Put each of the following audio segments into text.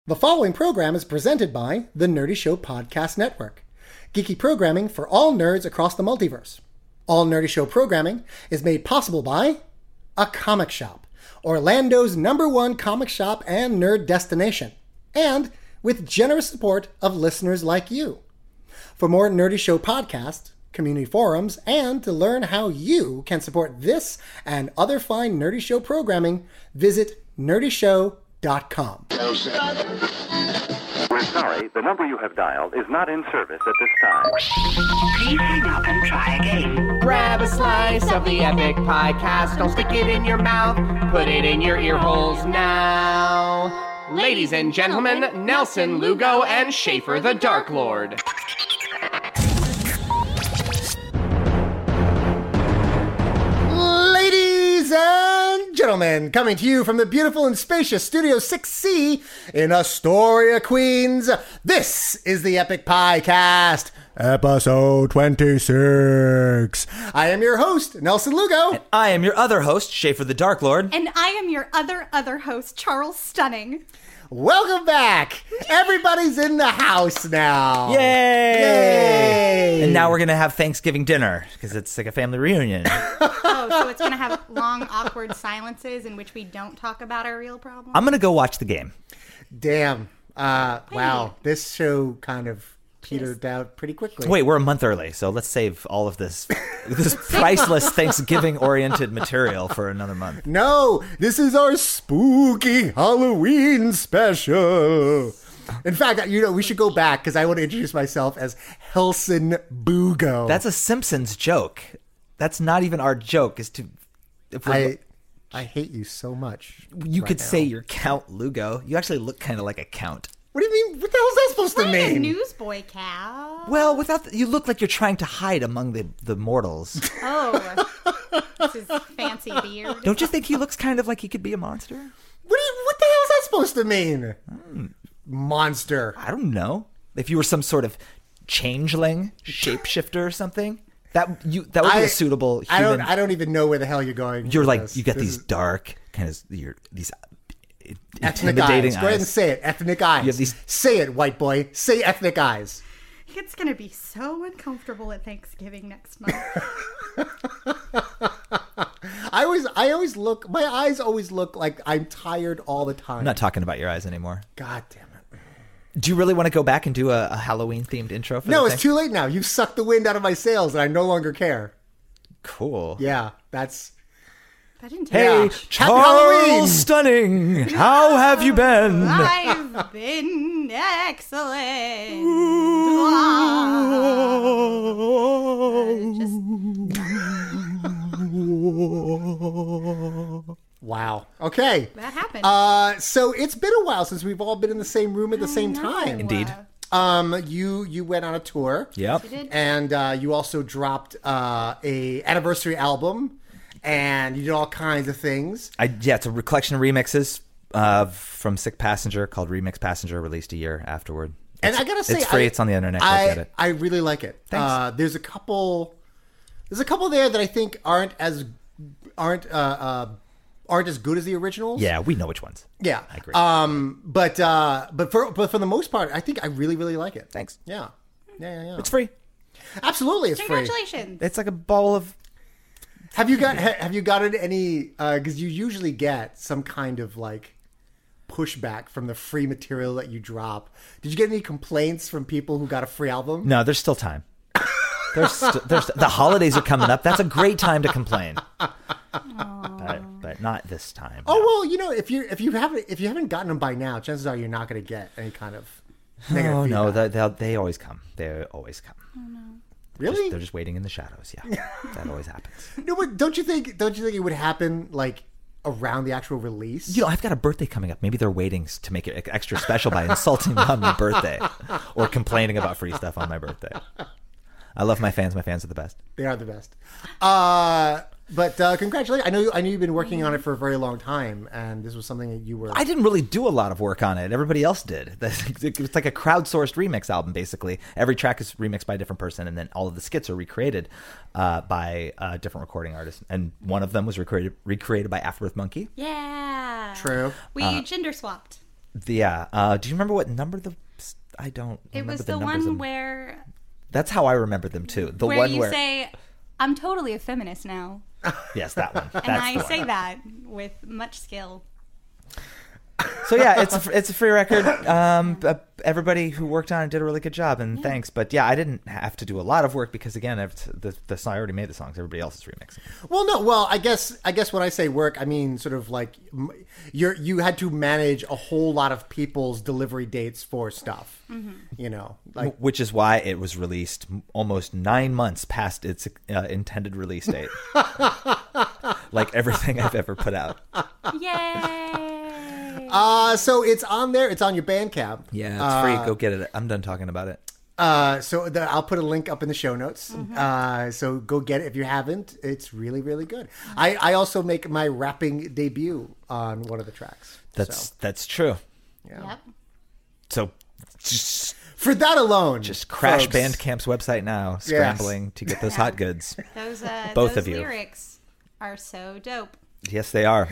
The following program is presented by the Nerdy Show Podcast Network. Geeky programming for all nerds across the multiverse. All Nerdy Show programming is made possible by A Comic Shop, Orlando's #1 comic shop and nerd destination, and with generous support of listeners like you. For more Nerdy Show podcasts, community forums, and to learn how you can support this and other fine Nerdy Show programming, visit nerdyshow.com. We're sorry, the number you have dialed is not in service at this time. Please hang up and try again. Grab a slice of the Epic Podcast. Don't stick it in your mouth. Put it in your ear holes now. Ladies and gentlemen, Nelson Lugo and Schaefer the Dark Lord. Ladies and gentlemen, coming to you from the beautiful and spacious Studio 6C in Astoria, Queens, this is the Epic Piecast, episode 26. I am your host, Nelson Lugo. And I am your other host, Schaefer the Dark Lord. And I am your other host, Charles Stunning. Welcome back. Everybody's in the house now. Yay! And now we're going to have Thanksgiving dinner because it's like a family reunion. Oh, so it's going to have long, awkward silences in which we don't talk about our real problems? I'm going to go watch the game. Damn. Wow. This show kind of petered out pretty quickly. Wait, we're a month early, so let's save all of this priceless Thanksgiving-oriented material for another month. No, this is our spooky Halloween special. In fact, we should go back because I want to introduce myself as Helson Bugo. That's a Simpsons joke. That's not even our joke. I hate you so much. You right could now. say you're Count Lugo. You actually look kind of like a count. What do you mean? What the hell is that supposed to Wearing a mean? newsboy cap. Well, you look like you're trying to hide among the mortals. Oh, this is fancy beard. Don't you think he looks kind of like he could be a monster? What the hell is that supposed to mean? Monster. I don't know. If you were some sort of changeling, shapeshifter or something, that would be a suitable human. I don't even know where the hell you're going. You're with like, this. you got This these is dark kind of these ethnic intimidating eyes. Go ahead and say it. Ethnic eyes. You have these- Say it, white boy. Say ethnic eyes. It's going to be so uncomfortable at Thanksgiving next month. I always look. My eyes always look like I'm tired all the time. I'm not talking about your eyes anymore. God damn it. Do you really want to go back and do a Halloween themed intro for No, the it's too late now. You've sucked the wind out of my sails, and I no longer care. Cool. Yeah, that's. That didn't take Hey, much. Happy Halloween! Charles Stunning, how have you been? I've been excellent. Wow. Okay. That happened. So it's been a while since we've all been in the same room at the same time. Indeed. You went on a tour. Yep. You did? And you also dropped a anniversary album, and you did all kinds of things. It's a collection of remixes from Sick Passenger called Remix Passenger, released a year afterward. And I gotta say, it's free. It's on the internet. Look at it. I really like it. Thanks. There's a couple there that I think aren't as good as the originals. Yeah, we know which ones. Yeah, I agree. But for the most part, I think I really, really like it. Thanks. Yeah. It's free. Absolutely, it's free. Congratulations. It's like a bowl of. Have you gotten any? Because you usually get some kind of like pushback from the free material that you drop. Did you get any complaints from people who got a free album? No, there's still time. The holidays are coming up. That's a great time to complain. But not this time. Oh no. well, if you haven't gotten them by now, chances are you're not going to get any kind of negative feedback. No, they always come. They always come. Really? They're just waiting in the shadows. Yeah, that always happens. No, but don't you think it would happen like around the actual release? I've got a birthday coming up. Maybe they're waiting to make it extra special by insulting me on my birthday or complaining about free stuff on my birthday. I love my fans. My fans are the best. They are the best. But congratulations! I know you've been working on it for a very long time, and this was something that you were. I didn't really do a lot of work on it. Everybody else did. It's like a crowdsourced remix album, basically. Every track is remixed by a different person, and then all of the skits are recreated by different recording artists. And one of them was recreated by Afterbirth Monkey. Yeah. True. We gender swapped. Do you remember what number I don't It remember was the the numbers one of- where That's how I remember them too. The where one you where say, "I'm totally a feminist now," yes, that one. and That's I the one. say that with much skill. So yeah, it's a free record. Everybody who worked on it did a really good job, and thanks. But yeah, I didn't have to do a lot of work because again, the song, I already made the songs. Everybody else is remixing. Well, no. Well, I guess when I say work, I mean sort of like you had to manage a whole lot of people's delivery dates for stuff. You know, like Which is why it was released almost 9 months past its intended release date. Like everything I've ever put out. Yay! so it's on there. It's on your Bandcamp. Yeah, it's free. Go get it. I'm done talking about it. I'll put a link up in the show notes. So go get it if you haven't. It's really, really good. I also make my rapping debut on one of the tracks. That's true. Yep. So just For that alone, crash folks, Bandcamp's website now, scrambling to get those hot goods. Those Both those of you. lyrics are so dope. Yes, they are.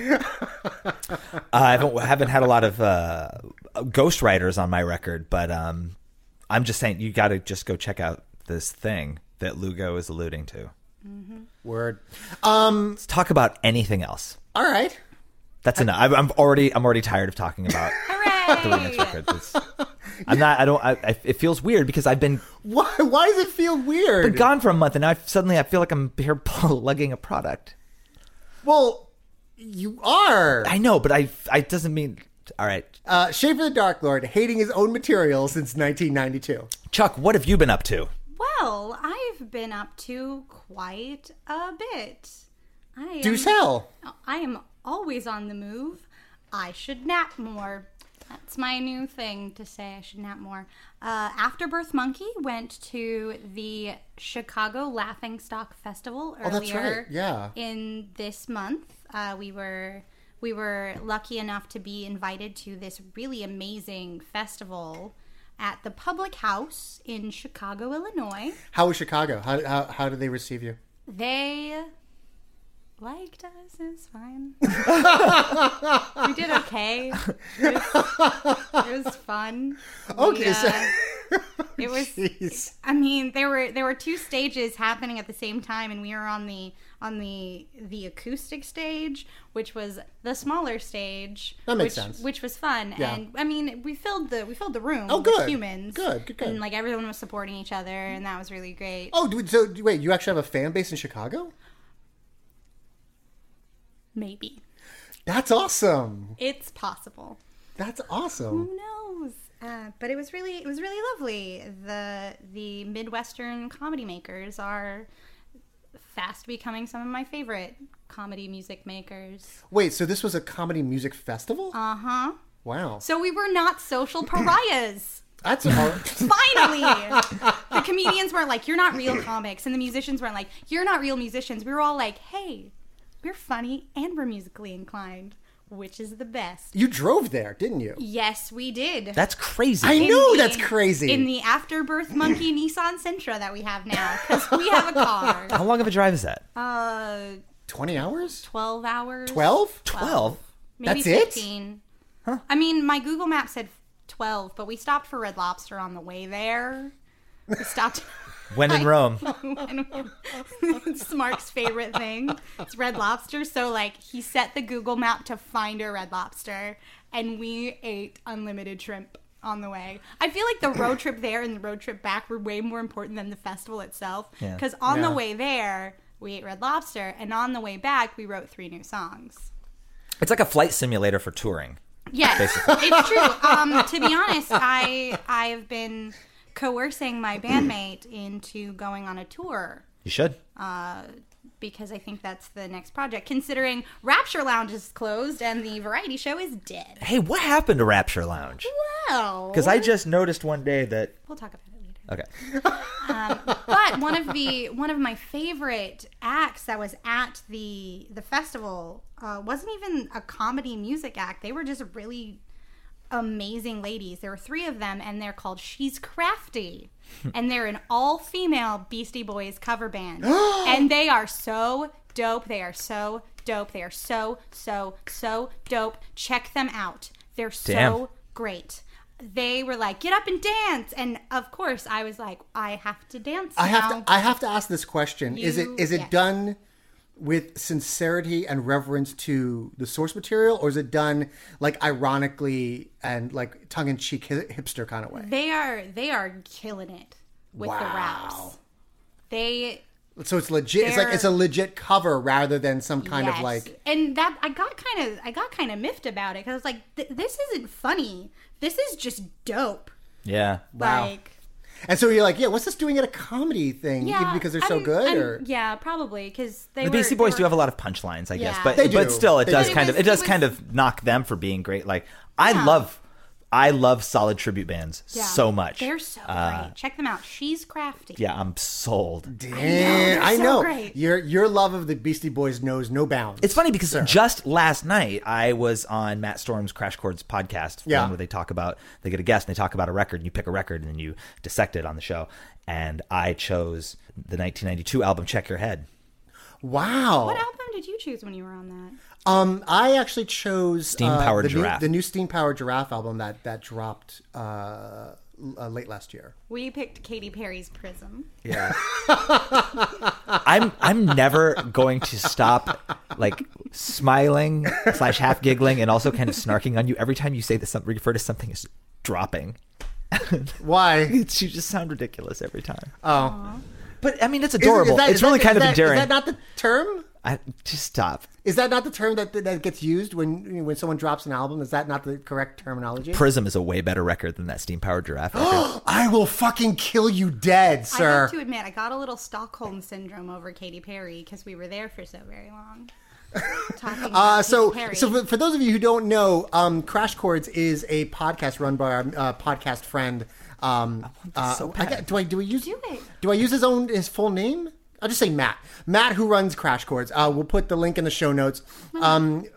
I haven't had a lot of ghostwriters on my record, but I'm just saying you got to just go check out this thing that Lugo is alluding to. Word. Let's talk about anything else. All right. That's enough. I'm already tired of talking about the remix record. It feels weird because I've been Why does it feel weird? gone for a month, and now I feel like I'm here lugging a product. Well, you are. I know, but I doesn't mean. All right, Schaefer the Dark Lord, hating his own material since 1992. Chuck, what have you been up to? Well, I've been up to quite a bit. Do tell. I am always on the move. I should nap more. That's my new thing to say. I should nap more. Afterbirth Monkey went to the Chicago Laughingstock Festival earlier that's right. Yeah. in this month. We were lucky enough to be invited to this really amazing festival at the Public House in Chicago, Illinois. How was Chicago? How did they receive you? They liked us. It was fine. We did okay. It was fun. Okay, It was. Jeez. I mean, there were two stages happening at the same time, and we were on the acoustic stage, which was the smaller stage. That makes sense. Which was fun, Yeah. and I mean, we filled the room. Oh, with good. humans. Good. And like everyone was supporting each other, and that was really great. Oh, so wait, you actually have a fan base in Chicago? Maybe That's awesome. it's possible. That's awesome. Who knows? But it was really lovely. The Midwestern comedy makers are fast becoming some of my favorite comedy music makers. Wait, so this was a comedy music festival? Uh-huh. Wow. So we were not social pariahs. That's hard. Finally! The comedians weren't like, you're not real comics. And the musicians weren't like, you're not real musicians. We were all like, hey, we're funny and we're musically inclined. Which is the best? You drove there, didn't you? Yes, we did. That's crazy. I know that's crazy. In the Afterbirth Monkey Nissan Sentra that we have now. Because we have a car. How long of a drive is that? 20 hours? 12 hours. 12? 12. Maybe That's it? 15. Huh? I mean, my Google Map said 12, but we stopped for Red Lobster on the way there. We stopped. When in Rome. It's Mark's favorite thing. It's Red Lobster. So, like, he set the Google Map to find a Red Lobster, and we ate unlimited shrimp on the way. I feel like the road trip there and the road trip back were way more important than the festival itself. Yeah. Because on Yeah. the way there, we ate Red Lobster, and on the way back, we wrote 3 new songs. It's like a flight simulator for touring. Yes, it's true. To be honest, I've been coercing my bandmate into going on a tour You should. because I think that's the next project, considering Rapture Lounge is closed and the variety show is dead. Hey, what happened to Rapture Lounge? Well, Because I just noticed one day that. we'll talk about it later. Okay. But one of my favorite acts that was at the festival wasn't even a comedy music act. They were just really amazing ladies. There were 3 of them, and they're called She's Crafty, and they're an all-female Beastie Boys cover band, and they are so dope. They are so dope. They are so dope. Check them out. They're so Damn. great. They were like, get up and dance. And of course, I was like, I have to dance I now. have to ask this question. Is it yes. done with sincerity and reverence to the source material, or is it done like ironically and like tongue in cheek hipster kind of way? They are killing it with the raps. So it's legit. It's a legit cover rather than some kind of like. And that I got kind of miffed about it because I was like, this isn't funny. This is just dope. Yeah. Like. And so you're like, yeah, what's this doing at a comedy thing? Yeah, Because they're so good, or yeah, probably because The Beastie Boys do have a lot of punchlines, I guess, Yeah. but They do. but still, it They does do. kind of It was- kind of knock them for being great. Like I love solid tribute bands so much. They're so great. Check them out. She's Crafty. Yeah, I'm sold. damn, I so know great. your love of the Beastie Boys knows no bounds. It's funny because just last night I was on Matt Storm's Crash Chords podcast, the one where they get a guest and they talk about a record, and you pick a record and then you dissect it on the show. And I chose the 1992 album Check Your Head. Wow. What album did you choose when you were on that? I actually chose Steam Powered the Giraffe. the new Steam Powered Giraffe album that dropped late last year. We picked Katy Perry's Prism. Yeah. I'm never going to stop like smiling / half giggling and also kind of snarking on you every time you say this, refer to something as dropping. Why? You just sound ridiculous every time. Oh, But I mean, it's adorable. It's really kind of endearing. Is that not the term? Just stop. Is that not the term that gets used when someone drops an album? Is that not the correct terminology? Prism is a way better record than that Steam Powered Giraffe record. I will fucking kill you dead, I sir. have to admit, I got a little Stockholm syndrome over Katy Perry because we were there for so very long. Talking about So Katy Perry. for those of you who don't know, Crash Chords is a podcast run by our podcast friend. so bad. Do I use Do it. Do I use his full name? I'll just say Matt. Matt, who runs Crash Chords. We'll put the link in the show notes. Almost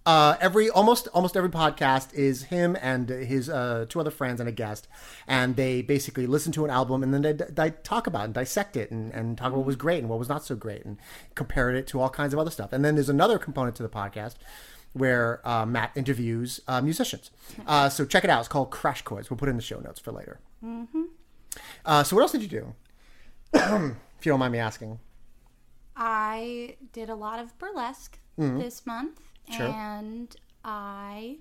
every podcast is him and his two other friends and a guest, and they basically listen to an album and then they talk about it and dissect it and talk about what was great and what was not so great and compare it to all kinds of other stuff. And then there's another component to the podcast where Matt interviews musicians. So check it out. It's called Crash Chords. We'll put it in the show notes for later. So what else did you do? If you don't mind me asking. I did a lot of burlesque this month, and I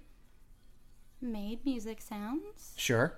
made music sounds. Sure.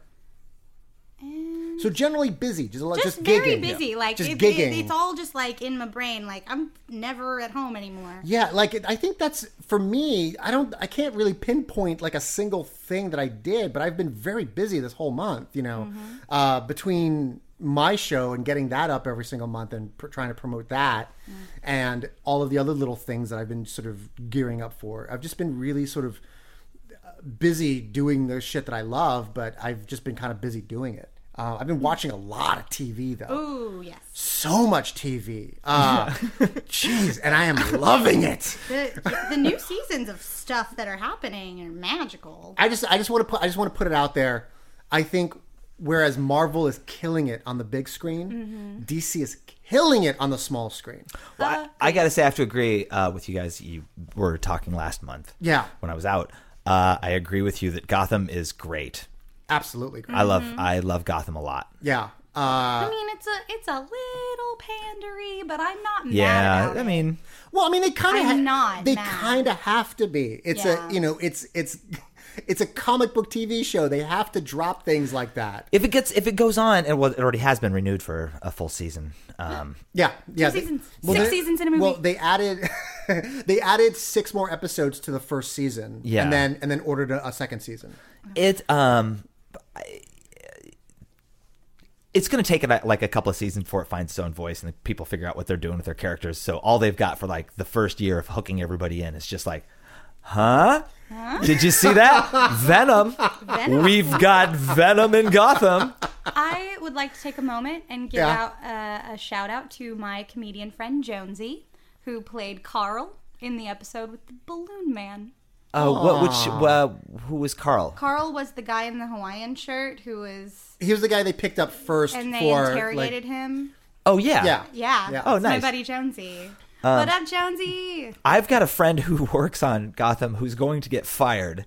And So generally busy, just just gigging. very busy. Like just it, gigging. it's all just like in my brain. Like I'm never at home anymore. Yeah, I think that's for me. I can't really pinpoint like a single thing that I did, but I've been very busy this whole month. Between my show and getting that up every single month and trying to promote that, and all of the other little things that I've been sort of gearing up for. I've just been really sort of busy doing the shit that I love, but I've just been kind of busy doing it. I've been watching a lot of TV though. Ooh, yes. So much TV. Jeez, and I am loving it. The new seasons of stuff that are happening are magical. I just want to put it out there. I think whereas Marvel is killing it on the big screen, DC is killing it on the small screen. Well, I got to say, I have to agree with you guys. You were talking last month. Yeah. When I was out. I agree with you that Gotham is great. Absolutely. Great. I love Gotham a lot. Yeah. I mean, it's a little pandery, but I'm not mad Yeah, about I it. mean, Well, I mean, they kind not of mad. have to be. It's Yeah. it's a comic book TV show. They have to drop things like that. if it goes on, and well, it already has been renewed for a full season. Yeah. 2 seasons. 6 seasons in a movie. Well, they added 6 more episodes to the first season. Yeah. And then ordered a second season. It's going to take like a couple of seasons before it finds its own voice and people figure out what they're doing with their characters. So all they've got for like the first year of hooking everybody in is just like, huh? Did you see that? Venom. We've got Venom in Gotham. I would like to take a moment and give out a shout out to my comedian friend Jonesy, who played Carl in the episode with the Balloon Man. Who was Carl? Carl was the guy in the Hawaiian shirt who was, He was the guy they picked up first and they for interrogated him. Oh, yeah. Yeah. Yeah. Yeah. Oh, it's nice. my buddy Jonesy. What up, Jonesy? I've got a friend who works on Gotham who's going to get fired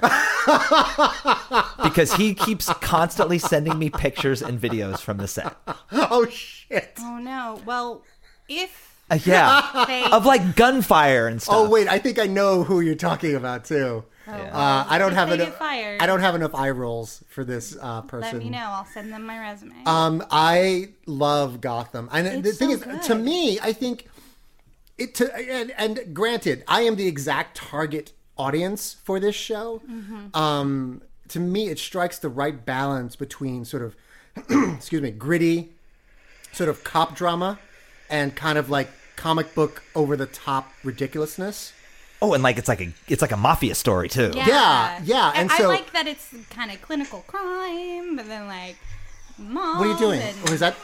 because he keeps constantly sending me pictures and videos from the set. Oh, shit. Oh, no. Well, if Yeah, they... of like gunfire and stuff. Oh, wait. I think I know who you're talking about, too. I don't if have they enough. get fired, I don't have enough eye rolls for this person. let me know. I'll send them my resume. I love Gotham, and the It's thing so is, good. to me, I think it. And granted, I am the exact target audience for this show. Mm-hmm. To me, it strikes the right balance between sort of, excuse me, gritty, sort of cop drama, and kind of like comic book over the top ridiculousness. Oh, and like it's like a mafia story too. Yeah, and I so- like that it's kind of clinical crime, but then like mom. What are you doing? And... Or is that?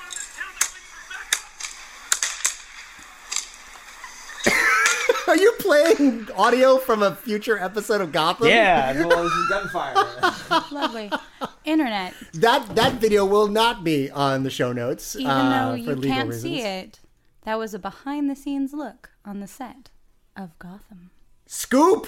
Are you playing audio from a future episode of Gotham? Yeah, well, this is gunfire. Lovely. Internet. That video will not be on the show notes. Even though for you legal can't reasons. see it, that was a behind-the-scenes look on the set of Gotham. Scoop.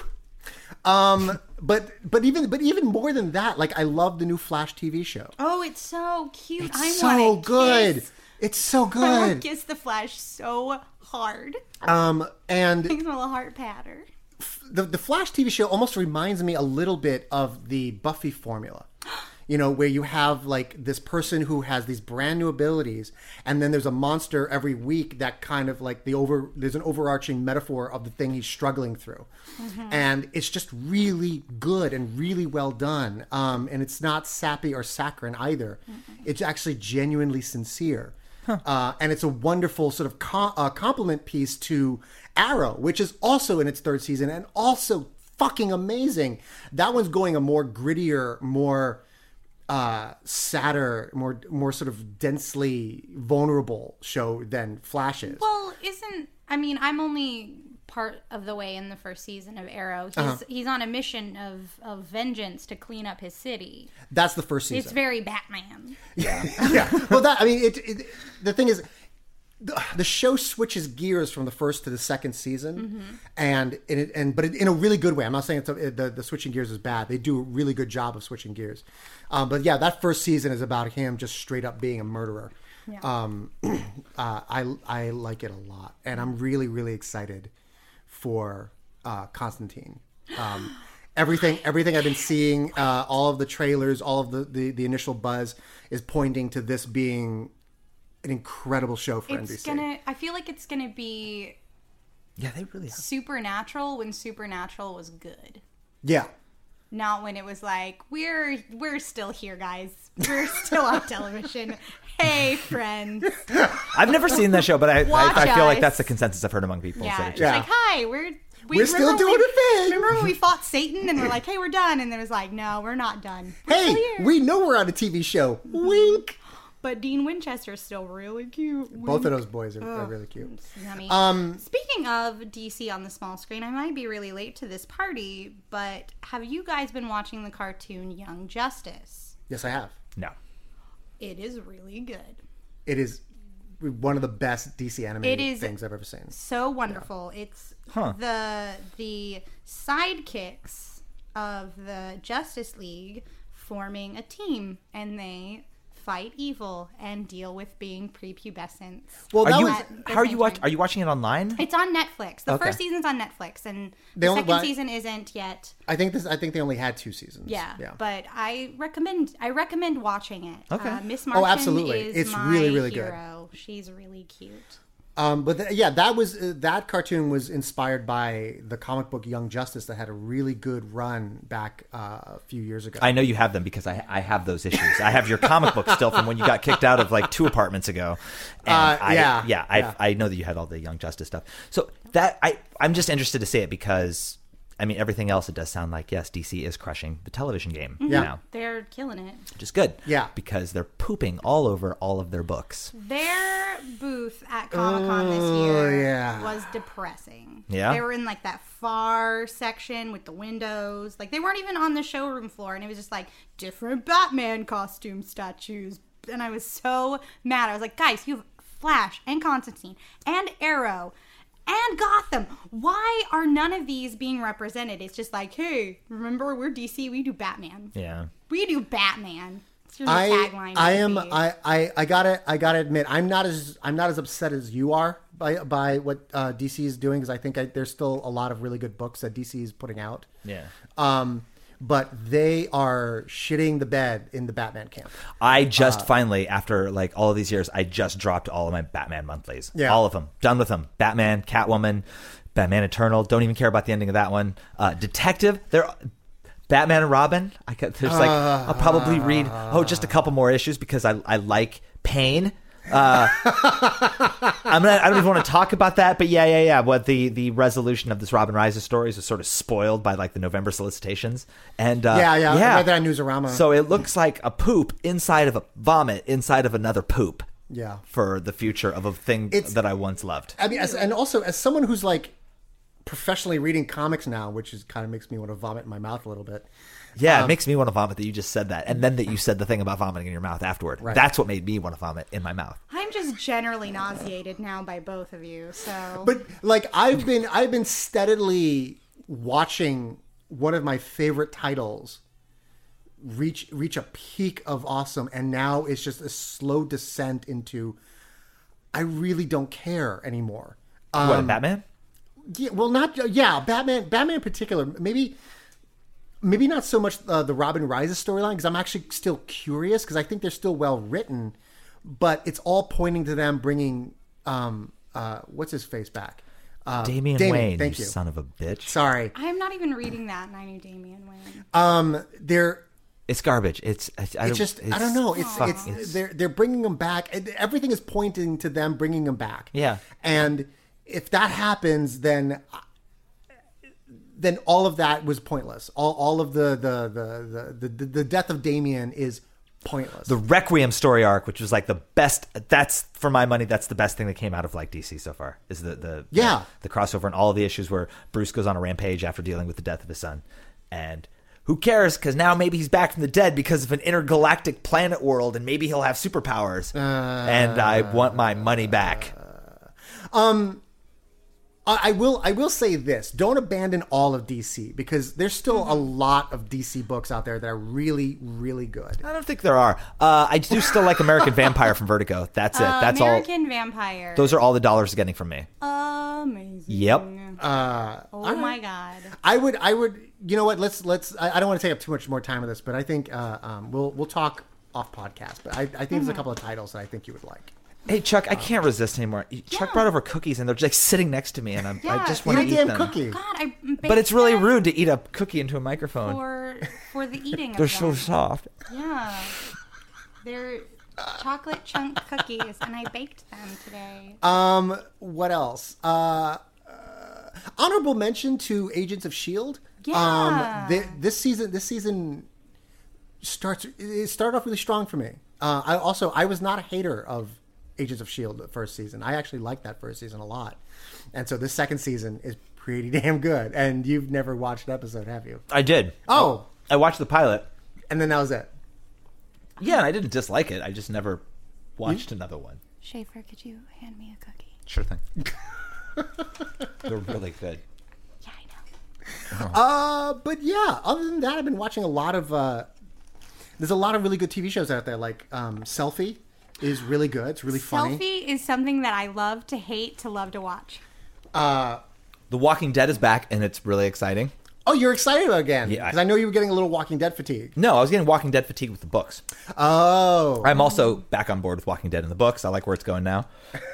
But even more than that, like I love the new Flash TV show. Oh, it's so cute. It's I so wanna good. Kiss. It's so I want good. to kiss the Flash so hard. And Makes my little heart patter. the Flash TV show almost reminds me a little bit of the Buffy formula. You know, where you have like this person who has these brand new abilities, and then there's a monster every week that kind of like there's an overarching metaphor of the thing he's struggling through, and it's just really good and really well done. And it's not sappy or saccharine either; it's actually genuinely sincere. And it's a wonderful sort of compliment piece to Arrow, which is also in its third season and also fucking amazing. That one's going a more grittier, more sadder, more sort of densely vulnerable show than Flash is. Well, I'm only part of the way in the first season of Arrow. He's on a mission of vengeance to clean up his city. That's the first season. It's very Batman. Yeah. Well, the thing is, the show switches gears from the first to the second season, but in a really good way. I'm not saying the switching gears is bad. They do a really good job of switching gears. But yeah, that first season is about him just straight up being a murderer. Yeah. I like it a lot, and I'm really, really excited for Constantine. Everything I've been seeing, all of the trailers, all of the initial buzz is pointing to this being an incredible show for NBC. I feel like it's gonna be Yeah, they really have. Supernatural when Supernatural was good. Yeah. Not when it was like, we're still here, guys. We're still on television. Hey, friends. I've never seen that show, but I feel like us. that's the consensus I've heard among people. Yeah, So it's Yeah. like, hi, we're still remember doing we- a thing. Remember when we fought Satan and we're like, hey, we're done, and then it was like, no, we're not done. We're Hey, still here. we know we're on a TV show. Wink. But Dean Winchester is still really cute. Both of those boys are really cute. Yummy. Speaking of DC on the small screen, I might be really late to this party, but have you guys been watching the cartoon Young Justice? Yes, I have. No. It is really good. It is one of the best DC animated It is things I've ever seen. So wonderful. It's the sidekicks of the Justice League forming a team, and they fight evil and deal with being prepubescent. Well, Are that you? was How are you watching? Are you watching it online? It's on Netflix. The Okay. first season's on Netflix, and They the only- second well, season isn't yet. I think they only had 2 seasons. Yeah, Yeah. but I recommend watching it. Okay. Miss Martin absolutely. is It's my really, really good. hero. She's really cute. That cartoon was inspired by the comic book Young Justice that had a really good run back a few years ago. I know you have them because I have those issues. I have your comic book still from when you got kicked out of like 2 apartments ago. And I know that you had all the Young Justice stuff. So that I'm just interested to see it because I mean everything else it does sound like yes DC is crushing the television game now, They're killing it. which is good. Yeah. because they're pooping all over all of their books. Their booth at Comic-Con this year yeah. was depressing. Yeah? They were in like that far section with the windows. Like they weren't even on the showroom floor, and it was just like different Batman costume statues. And I was so mad. I was like, guys, you have Flash and Constantine and Arrow and Gotham. Why are none of these being represented? It's just like, hey, remember, we're DC, we do Batman. Yeah. We do Batman. It's your tagline. I gotta admit, I'm not as upset as you are by what DC is doing, because I think there's still a lot of really good books that DC is putting out. Yeah. But they are shitting the bed in the Batman camp. I just finally, after like all of these years, I just dropped all of my Batman monthlies. Yeah. All of them. Done with them. Batman, Catwoman, Batman Eternal. Don't even care about the ending of that one. Detective. Batman and Robin. I'll probably read just a couple more issues because I like pain. I don't even want to talk about that, but yeah. What the resolution of this Robin Rises stories was sort of spoiled by like the November solicitations, and I read that on Newsarama. So it looks like a poop inside of a vomit inside of another poop. Yeah, for the future of a thing that I once loved. I mean, and also as someone who's like professionally reading comics now, which is kind of makes me want to vomit in my mouth a little bit. Yeah, it makes me want to vomit that you just said that. And then that you said the thing about vomiting in your mouth afterward. Right. That's what made me want to vomit in my mouth. I'm just generally nauseated now by both of you, so. But like I've been steadily watching one of my favorite titles reach a peak of awesome, and now it's just a slow descent into I really don't care anymore. What, Batman? Yeah, well, Batman in particular. Maybe not so much the Robin Rises storyline, because I'm actually still curious, because I think they're still well written, but it's all pointing to them bringing what's his face back, Damian Wayne. Thank you son of a bitch. Sorry, I'm not even reading that, and I knew Damian Wayne. It's garbage. I don't know. They're bringing them back. Everything is pointing to them bringing them back. Yeah, and if that happens, then all of that was pointless. All of the death of Damian is pointless. The Requiem story arc, which was like the best. That's, for my money, that's the best thing that came out of like DC so far. Is the crossover and all of the issues where Bruce goes on a rampage after dealing with the death of his son, and who cares? Because now maybe he's back from the dead because of an intergalactic planet world, and maybe he'll have superpowers. And I want my money back. I will say this: don't abandon all of DC, because there's still a lot of DC books out there that are really, really good. I don't think there are. I do still like American Vampire from Vertigo. That's it. That's American Vampire. Those are all the dollars getting from me. Amazing. Yep. Oh my god. I would. You know what? Let's. I don't want to take up too much more time with this, but I think we'll talk off podcast. But I think there's a couple of titles that I think you would like. Hey, Chuck, I can't resist anymore. Chuck brought over cookies, and they're just sitting next to me, and I just want to eat them. Cookie. God, I baked But it's really them rude to eat a cookie into a microphone. for the eating of They're them. so soft. Yeah. They're chocolate chunk cookies, and I baked them today. What else? Honorable mention to Agents of S.H.I.E.L.D. Yeah. This season started off really strong for me. I was not a hater of Agents of S.H.I.E.L.D. the first season. I actually liked that first season a lot. And so this second season is pretty damn good. And you've never watched an episode, have you? I did. Oh. I watched the pilot. And then that was it. Yeah, and I didn't dislike it. I just never watched another one. Schaefer, could you hand me a cookie? Sure thing. They're really good. Yeah, I know. But yeah, other than that, I've been watching a lot of... there's a lot of really good TV shows out there, like Selfie is really good. It's really funny. Selfie is something that I love to hate to love to watch. The Walking Dead is back, and it's really exciting. Oh, you're excited again? Yeah. Because I know you were getting a little Walking Dead fatigue. No, I was getting Walking Dead fatigue with the books. Oh. I'm also back on board with Walking Dead in the books. I like where it's going now.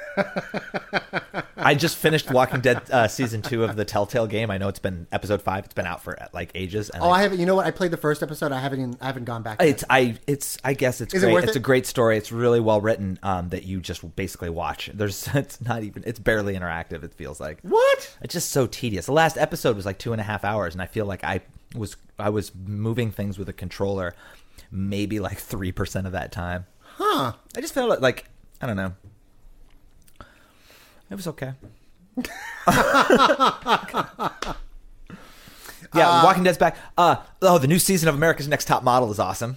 I just finished Walking Dead season 2 of the Telltale game. I know it's been episode 5. It's been out for like ages. And I haven't. You know what? I played the first episode. I haven't gone back. I guess it's Is great. it worth It's it? a great story. It's really well written. That you just basically watch. It's barely interactive. It feels like What? It's just so tedious. The last episode was like 2.5 hours, and I feel like I was moving things with a controller, maybe like 3% of that time. Huh. I just felt like I don't know. It was okay. Yeah, Walking Dead's back. The new season of America's Next Top Model is awesome.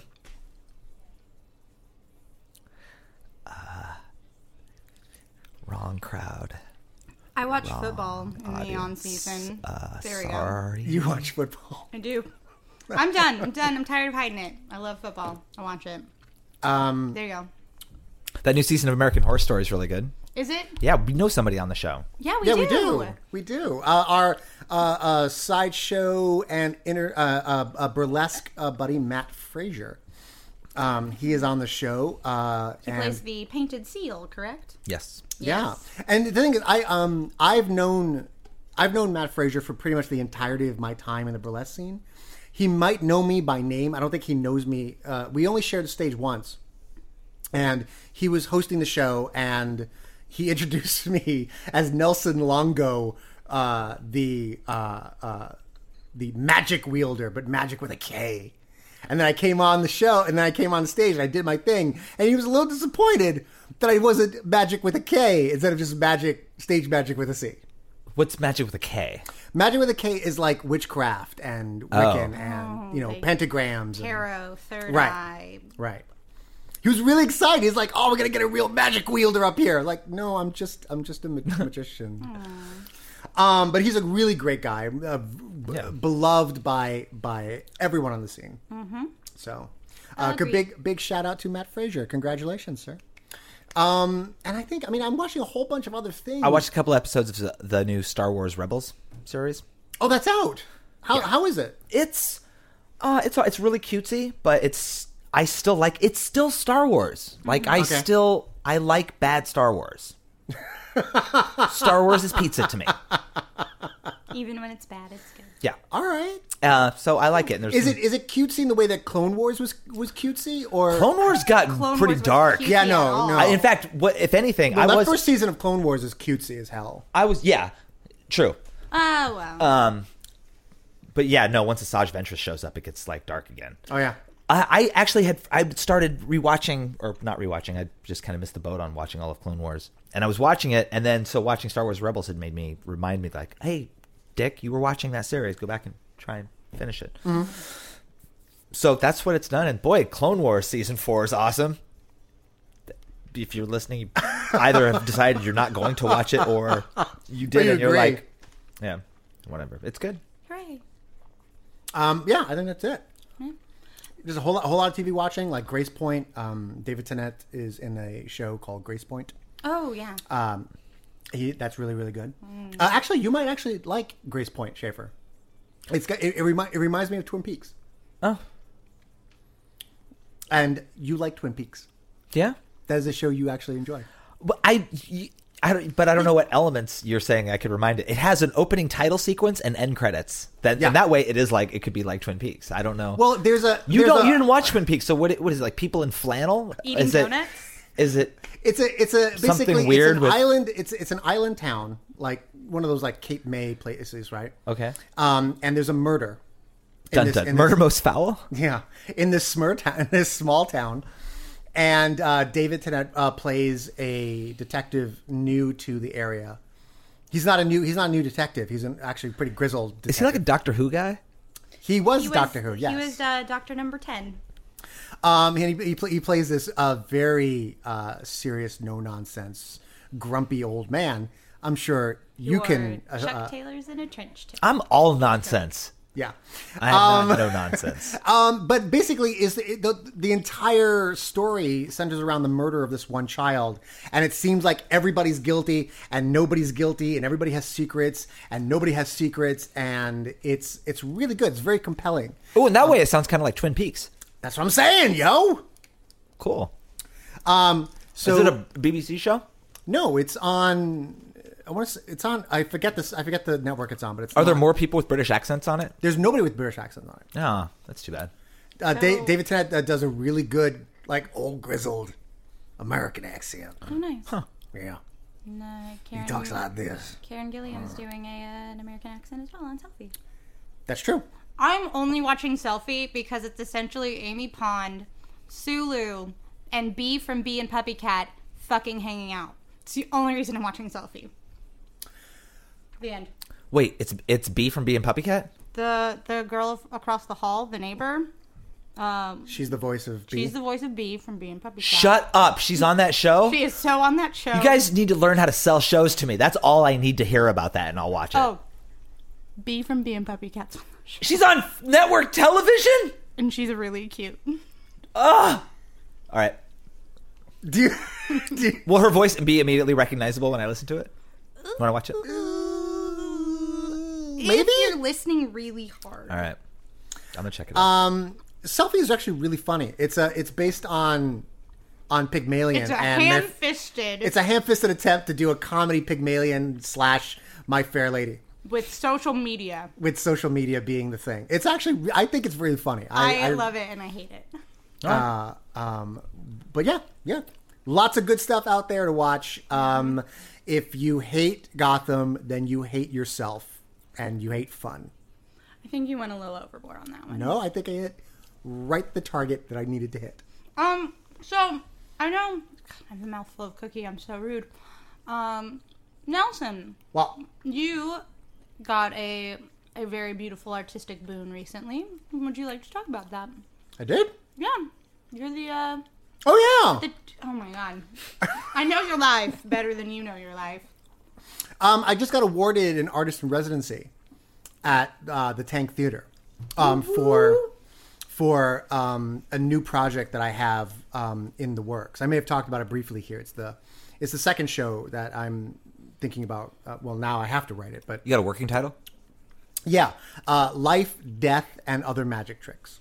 Wrong crowd. I watch football in the on-season. There we go. Sorry. You watch football. I do. I'm done. I'm tired of hiding it. I love football. I watch it. There you go. That new season of American Horror Story is really good. Is it? Yeah, we know somebody on the show. Yeah, we do. We do. Our sideshow and burlesque buddy Matt Frazier. He is on the show. He plays the painted seal, correct? Yes. Yeah, and the thing is, I've known Matt Frazier for pretty much the entirety of my time in the burlesque scene. He might know me by name. I don't think he knows me. We only shared the stage once, and he was hosting the show, and he introduced me as Nelson Longo, the magic wielder, but magic with a K. And then I came on the show, and then I came on the stage, and I did my thing, and he was a little disappointed that I wasn't magic with a K instead of just stage magic with a C. What's magic with a K? Magic with a K is like witchcraft and Wiccan and like pentagrams. Tarot, third Right. eye. Right. He was really excited. He's like, "Oh, we're gonna get a real magic wielder up here." Like, no, I'm just a magician. But he's a really great guy, beloved by everyone on the scene. Mm-hmm. So, big shout out to Matt Frazier. Congratulations, sir. And I'm watching a whole bunch of other things. I watched a couple episodes of the new Star Wars Rebels series. Oh, that's out. How is it? It's really cutesy, but I still like it's still Star Wars. Like I like bad Star Wars. Star Wars is pizza to me. Even when it's bad, it's good. Yeah. All right. So I like it. And Is it cutesy in the way that Clone Wars was cutesy, or Clone Wars got Clone pretty Wars was dark. cutesy Yeah, at no. all. In fact, if anything, that first season of Clone Wars is cutesy as hell. True. Oh, well. But yeah, no. Once Asajj Ventress shows up, it gets like dark again. Oh yeah. I actually started rewatching, or not rewatching. I just kind of missed the boat on watching all of Clone Wars, and I was watching it, and then watching Star Wars Rebels had remind me like, hey, Dick, you were watching that series. Go back and try and finish it. Mm-hmm. So that's what it's done, and boy, Clone Wars season 4 is awesome. If you're listening, you either have decided you're not going to watch it, or you did, and you're agree. like, yeah, whatever. It's good. Hooray. Yeah, I think that's it. There's a whole lot of TV watching, like Grace Point. David Tennant is in a show called Grace Point. Oh, yeah. That's really, really good. Actually, you might actually like Grace Point, Schaefer. It reminds me of Twin Peaks. Oh, and you like Twin Peaks. yeah. That is a show you actually enjoy. But I don't know what elements you're saying I could remind it. It has an opening title sequence and end credits. And that way it could be like Twin Peaks. I don't know. Well, you didn't watch Twin Peaks, so what is it, like people in flannel? Eating donuts? Is it It's basically something weird it's an island. It's an island town, like one of those like Cape May places, right? okay? And there's a murder. Murder most foul? Yeah, in this small town. And David Tennant plays a detective new to the area. He's not a new detective. He's actually pretty grizzled detective. Is he like a Doctor Who guy? He was Doctor Who, yes. He was Doctor Number 10. And he plays this very serious, no-nonsense, grumpy old man. I'm sure you can... Chuck Taylor's in a trench coat. I'm all nonsense. Yeah. I have no nonsense. But basically, the entire story centers around the murder of this one child, and it seems like everybody's guilty and nobody's guilty, and everybody has secrets and nobody has secrets, and it's really good. It's very compelling. Oh, in that way, it sounds kind of like Twin Peaks. That's what I'm saying, yo. Cool. So is it a BBC show? No, it's on. It's on. I forget this. I forget the network it's on, but it's. Are there more people with British accents on it? There's nobody with British accents on it. Oh, that's too bad. David Tennant does a really good, like, old grizzled American accent. Oh, nice. Huh. Yeah. And, Karen, He talks like this. Karen Gilliam's doing an American accent as well on Selfie. That's true. I'm only watching Selfie because it's essentially Amy Pond, Sulu, and Bee from Bee and Puppy Cat fucking hanging out. It's the only reason I'm watching Selfie. The end. Wait, it's Bee from Bee and Puppy Cat? The girl across the hall, the neighbor. She's the voice of Bee. She's the voice of Bee from Bee and Puppy Cat. Shut up. She's on that show? She is so on that show. You guys need to learn how to sell shows to me. That's all I need to hear about that, and I'll watch it. Oh, Bee from Bee and Puppy Cat's on the show. She's on network television? And she's really cute. Ugh. All right. Do you, Will her voice be immediately recognizable when I listen to it? Want to watch it? maybe? If you're listening really hard. All right. I'm going to check it out. Selfie is actually really funny. It's based on Pygmalion. It's a and ham-fisted it's a ham-fisted attempt to do a comedy Pygmalion / My Fair Lady. with social media. With social media being the thing. It's actually, I think it's really funny. I love it and I hate it. But yeah. Lots of good stuff out there to watch. If you hate Gotham, then you hate yourself and you hate fun. I think you went a little overboard on that one. No, I think I hit right the target that I needed to hit. So I know I have a mouthful of cookie. I'm so rude. Nelson, Well, you got a very beautiful artistic boon recently. Would you like to talk about that? I did? Yeah, you're the Oh, yeah. oh my god, I know your life better than you know your life. I just got awarded an artist in residency at the Tank Theater for a new project that I have in the works. I may have talked about it briefly here. It's the second show that I'm thinking about. Well, now I have to write it, but You got a working title? yeah, Life, Death, and Other Magic Tricks.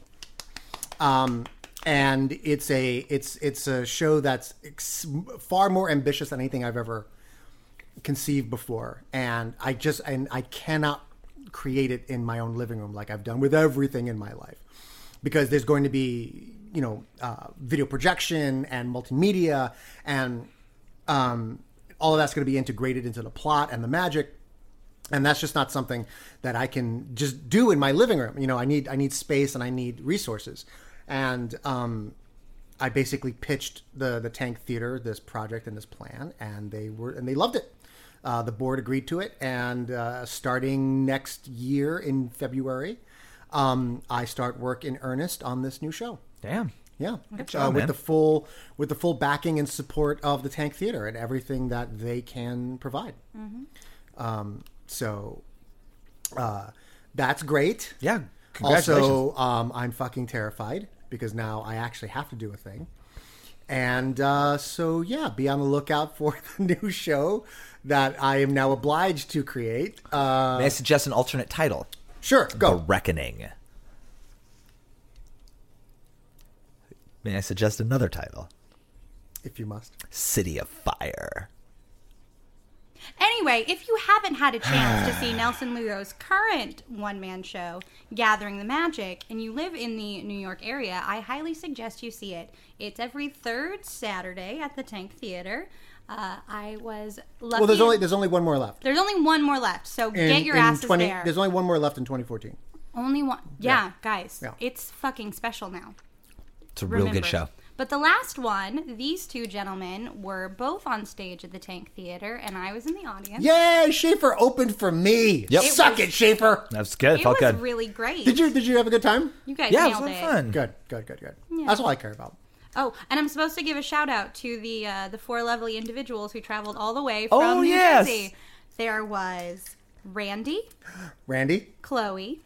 And it's a show that's far more ambitious than anything I've ever conceived before, and I cannot create it in my own living room like I've done with everything in my life, because there's going to be video projection and multimedia, and all of that's going to be integrated into the plot and the magic. And that's just not something that I can just do in my living room. I need space and I need resources. And I basically pitched the Tank Theater this project and this plan, and they loved it. The board agreed to it, and starting next year in February, I start work in earnest on this new show. Damn. Yeah, Good job, with man. the full backing and support of the Tank Theater and everything that they can provide. So that's great. Yeah. Congratulations. Also, I'm fucking terrified because now I actually have to do a thing. And so, yeah, be on the lookout for the new show that I am now obliged to create. May I suggest an alternate title? Sure, The go. Reckoning. May I suggest another title? If you must. City of Fire. Anyway, if you haven't had a chance to see Nelson Lugo's current one-man show, Gathering the Magic, and you live in the New York area, I highly suggest you see it. It's every third Saturday at the Tank Theater. I was lucky. Well, there's only one more left. There's only one more left, so get your asses there. There's only one more left in 2014. Only one. Yeah, guys. Yeah. It's fucking special now. It's a real Remember. good show. But the last one, these two gentlemen were both on stage at the Tank Theater, and I was in the audience. Yay! Schaefer opened for me. Yep. Suck it, Schaefer. That's good. It Felt was good. really great. Did you have a good time? You guys Yeah, it was nailed a it. lot of fun. Good. That's all I care about. Oh, and I'm supposed to give a shout out to the four lovely individuals who traveled all the way from New yes. Jersey. There was Randy, Randy, Chloe,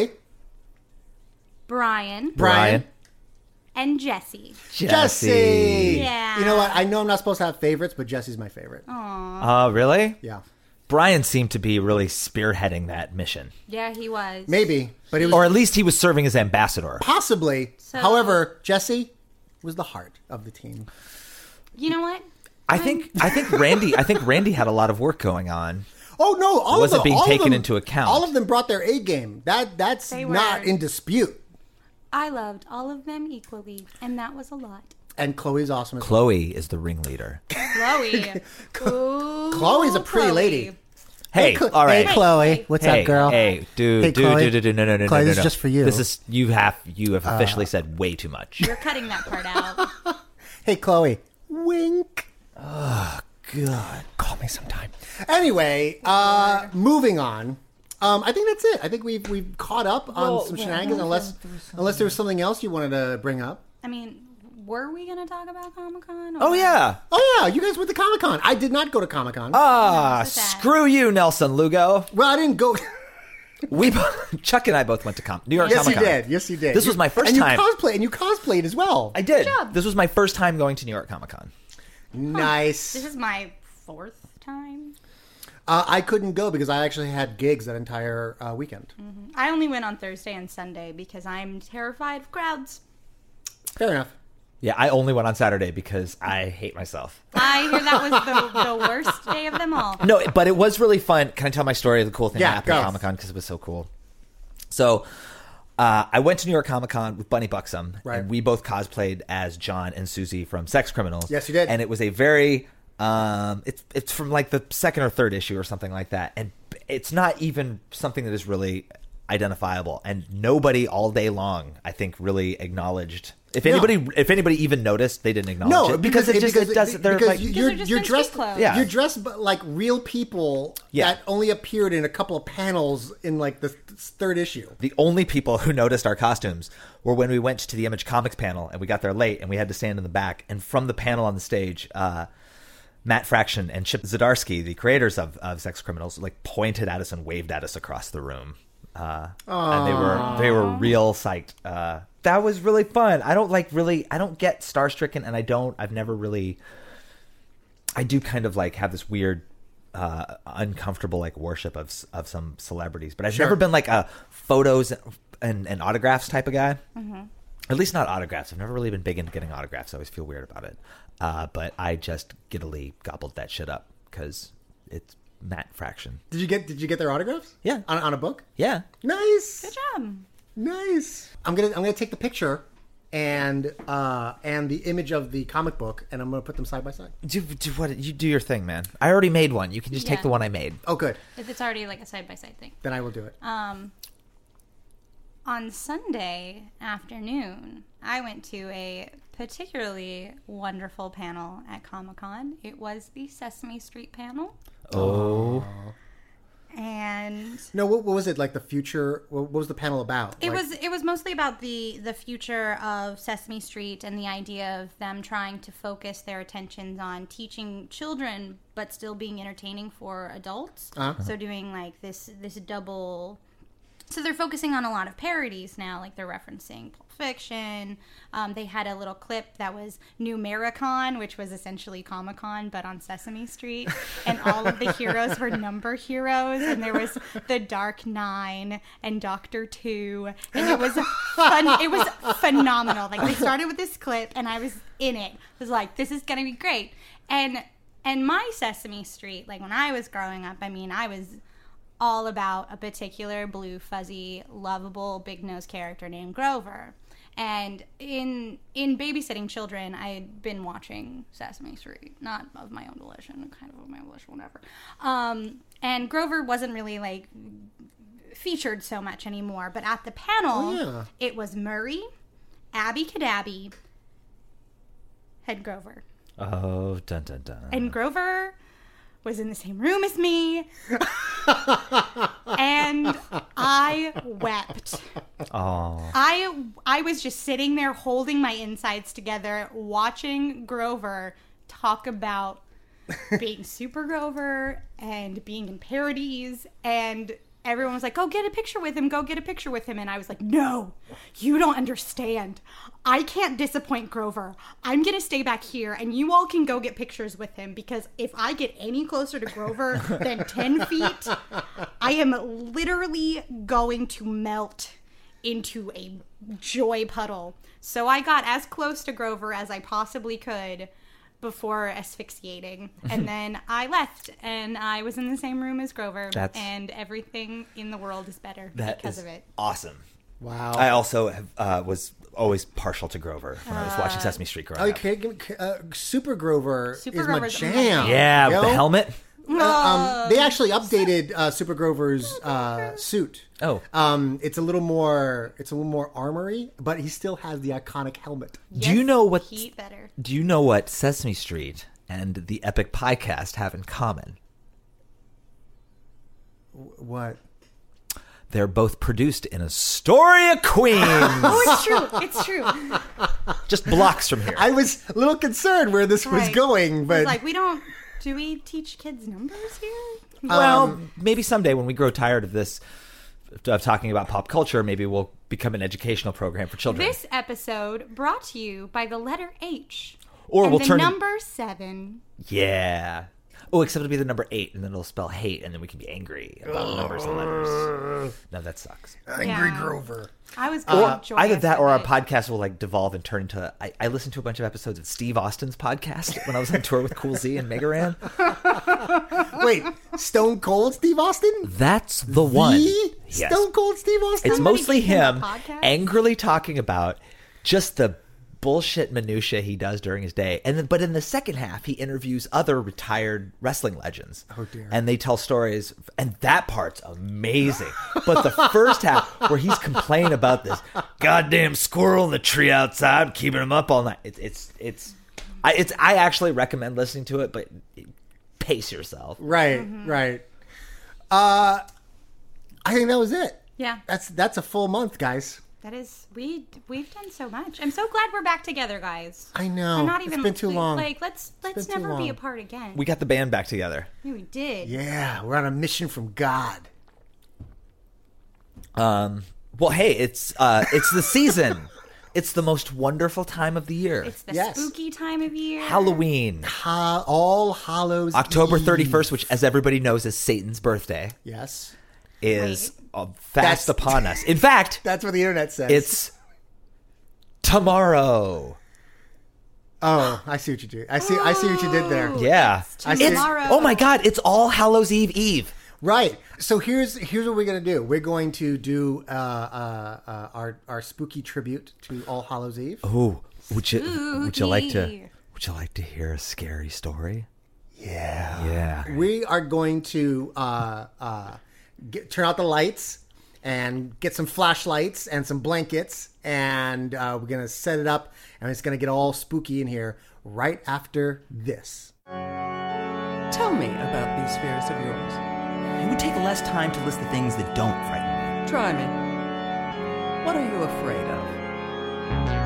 Brian, and Jesse. Jesse. Yeah. You know what? I know I'm not supposed to have favorites, but Jesse's my favorite. Really? Yeah. Brian seemed to be really spearheading that mission. Yeah, he was. Maybe, but it was Or at least he was serving as ambassador. possibly. So- However, Jesse was the heart of the team. You know what? I think Randy had a lot of work going on. Oh no! All wasn't of them, being all of taken them- into account. All of them brought their A game. That's They not were. in dispute. I loved all of them equally, and that was a lot. And Chloe's awesome. As well. Chloe is the ringleader. Chloe. Ooh, Chloe's a pretty Chloe. lady. Hey, all right. Hey, Chloe. What's Hey, up, girl? Hey, dude, Chloe. no, Chloe, no, this no. is just for you. This is you have officially said way too much. You're cutting that part out. Hey, Chloe. Wink. God, Call me sometime. Anyway, moving on. I think that's it. I think we've caught up on some shenanigans. Unless there was something else you wanted to bring up. I mean, were we going to talk about Comic-Con? Oh yeah. Oh yeah, you guys went to Comic-Con. I did not go to Comic-Con. so sad. Screw you, Nelson Lugo. Well, I didn't go. Chuck and I both went to New York Yes, Comic Con. you did. Yes, you did. This was my first and time. You cosplayed as well. I did. job. This was my first time going to New York Comic Con. Nice. This is my 4th time. I couldn't go because I actually had gigs that entire weekend. I only went on Thursday and Sunday because I'm terrified of crowds. Fair enough. Yeah, I only went on Saturday because I hate myself. I hear that was the worst day of them all. No, but it was really fun. Can I tell my story of the cool thing Yeah, that happened go. at Comic Con because it was so cool? So, I went to New York Comic Con with Bunny Buxom, Right. and we both cosplayed as John and Susie from Sex Criminals. Yes, you did. And it was a very, it's from like the 2nd or 3rd issue or something like that, and it's not even something that is really identifiable. And nobody all day long, I think, really acknowledged. If anybody even noticed, they didn't acknowledge it because it doesn't. They're like you're just in dressed. street clothes. Yeah. You're dressed like real people Yeah. that only appeared in a couple of panels in like the 3rd issue. the only people who noticed our costumes were when we went to the Image Comics panel and we got there late and we had to stand in the back. And from the panel on the stage, Matt Fraction and Chip Zdarsky, the creators of Sex Criminals, like pointed at us and waved at us across the room. And they were real psyched. That was really fun. I don't get starstricken, and I do kind of like have this weird uncomfortable like worship of some celebrities, but I've never been like a photos and autographs type of guy. At least not autographs. I've never really been big into getting autographs. I always feel weird about it. But I just giddily gobbled that shit up because it's Matt Fraction. Did you get their autographs? Yeah. On a book? Yeah. Nice. Good job. Nice. I'm gonna take the picture and the image of the comic book, and I'm gonna put them side by side. You do your thing, man. I already made one. You can just take Yeah. the one I made. Oh, good. If it's already like a side-by-side thing. Then I will do it. On Sunday afternoon, I went to a particularly wonderful panel at Comic-Con. It was the Sesame Street panel. Oh. And No, what was it like? The future? What was the panel about? it Like- was mostly about the future of Sesame Street and the idea of them trying to focus their attentions on teaching children but still being entertaining for adults. So doing like this double. So they're focusing on a lot of parodies now, like they're referencing Pulp Fiction. They had a little clip that was Numericon, which was essentially Comic-Con, but on Sesame Street. And all of the heroes were number heroes. And there was the Dark Nine and Doctor Two. And it was fun. It was phenomenal. Like they started with this clip, and I was in it. I was like, this is going to be great. And my Sesame Street, like when I was growing up, I mean, I was all about a particular blue, fuzzy, lovable, big-nosed character named Grover. And in babysitting children, I had been watching Sesame Street, not of my own volition, kind of my own volition, whatever. And Grover wasn't really, like, featured so much anymore. But at the panel, It was Murray, Abby Cadabby, had Grover. Oh, dun dun dun. And Grover was in the same room as me. And I wept. Oh. I was just sitting there holding my insides together, watching Grover talk about being Super Grover and being in parodies, and everyone was like, go get a picture with him, go get a picture with him. And I was like, no, you don't understand. I can't disappoint Grover. I'm going to stay back here and you all can go get pictures with him, because if I get any closer to Grover than 10 feet, I am literally going to melt into a joy puddle. So I got as close to Grover as I possibly could before asphyxiating, and then I left, and I was in the same room as Grover, and everything in the world is better because of it. Awesome. Wow. I also was always partial to Grover when I was watching Sesame Street growing up. Okay, Super Grover Super is my Grover's jam. Yeah, with Yo. the helmet. They actually updated Super Grover's suit. Oh. It's a little more armory, but he still has the iconic helmet. Do you know what? Heat better. Do you know what Sesame Street and the Epic Podcast have in common? What? they're both produced in Astoria, Queens. Oh, it's true. Just blocks from here. I was a little concerned where this was Right. going, It's but like, do we teach kids numbers here? Well, maybe someday when we grow tired of this, of talking about pop culture, maybe we'll become an educational program for children. This episode brought to you by the letter H. Or and we'll the turn number 7. Yeah. Oh, except it'll be the number 8, and then it'll spell hate, and then we can be angry about numbers and letters. No, that sucks. Angry Yeah. Grover. I was going to enjoy Either that or our it. podcast will like devolve and turn into. I listened to a bunch of episodes of Steve Austin's podcast when I was on tour with Cool Z and Mega Ran. Wait, Stone Cold Steve Austin? That's the one. The Yes. Stone Cold Steve Austin? It's Somebody mostly gave him him a podcast? angrily talking about just the bullshit minutia he does during his day, and then, but in the second half, he interviews other retired wrestling legends. Oh, dear. And they tell stories, and that part's amazing. But the first half, where he's complaining about this goddamn squirrel in the tree outside, keeping him up all night, I actually recommend listening to it, but pace yourself. Right, Mm-hmm. right. I think that was it. Yeah. That's a full month, guys. That is, we've done so much. I'm so glad we're back together, guys. I know. I'm not even. It's been too long. Like, let's been too never be long. apart again. We got the band back together. Yeah, we did. Yeah, we're on a mission from God. Well, hey, it's the season. It's the most wonderful time of the year. It's the Yes. spooky time of year. Halloween. All Hallows October Eve. 31st, which, as everybody knows, is Satan's birthday, Yes. is fast That's- upon us. In fact, That's what the internet says. it's tomorrow. Oh, I see what you did. I see what you did there. Yeah. I see. Tomorrow. Oh my God, it's All Hallows Eve. Right. So here's what we're gonna do. We're going to do our spooky tribute to All Hallows Eve. Oh, would you like Spooky. to hear a scary story? Yeah. We are going to turn out the lights and get some flashlights and some blankets, and we're gonna set it up, and it's gonna get all spooky in here right after this. Tell me about these fears of yours. It would take less time to list the things that don't frighten me. Try me. What are you afraid of?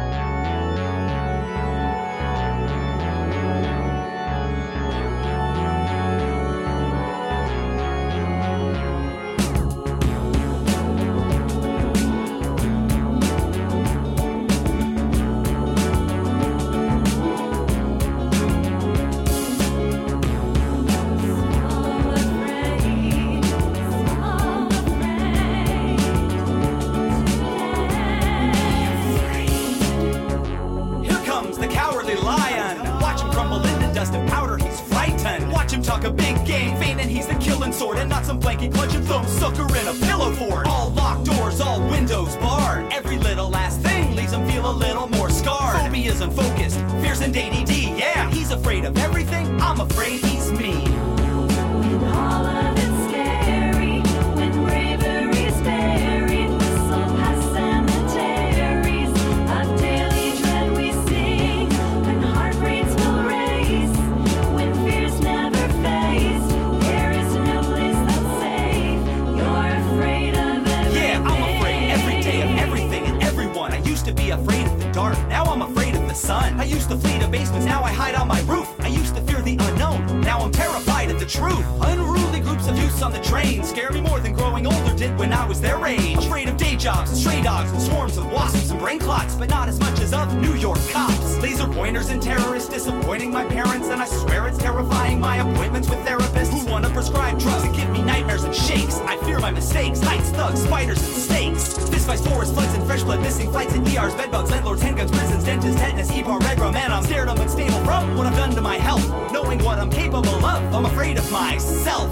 Here comes the cowardly lion. Watch him crumble into dust and powder, he's frightened. Watch him talk a big game, feigning he's the killing sword, and not some blanky clutching thumb sucker in a pillow fort. All locked doors, all windows barred. Every little last thing leaves him feel a little more scarred. Phobias unfocused, fears and ADD. Yeah, he's afraid of everything. I'm afraid he's me. All of it's scary when bravery's buried with some past cemeteries of daily dread we sing. When heart rates will race, when fears never face, there is no place that's safe. You're afraid of everything. Yeah, I'm afraid every day of everything and everyone. I used to be afraid of the dark, now I'm afraid of the sun. I used to flee to basements, now I hide on my roof. I used to fear the unknown, now I'm terrified of the truth. Unruly groups of youths on the train scare me more than growing older did when I was their age. Afraid of day jobs, and stray dogs, and swarms of wasps and brain clots, but not as much as of New York cops. Laser pointers and terrorists disappointing my parents, and I swear it's terrifying my appointments with therapists who want to prescribe drugs and give me nightmares and shakes. I fear my mistakes, heights, thugs, spiders, and snakes. Fistfights, forest floods, and fresh blood, missing flights and ERs, bedbugs, landlords, handguns, prisons, dentists, tetanus, EPAR, Regra. Man, I'm scared I'm unstable from what I've done to my health. Knowing what I'm capable of, I'm afraid of myself.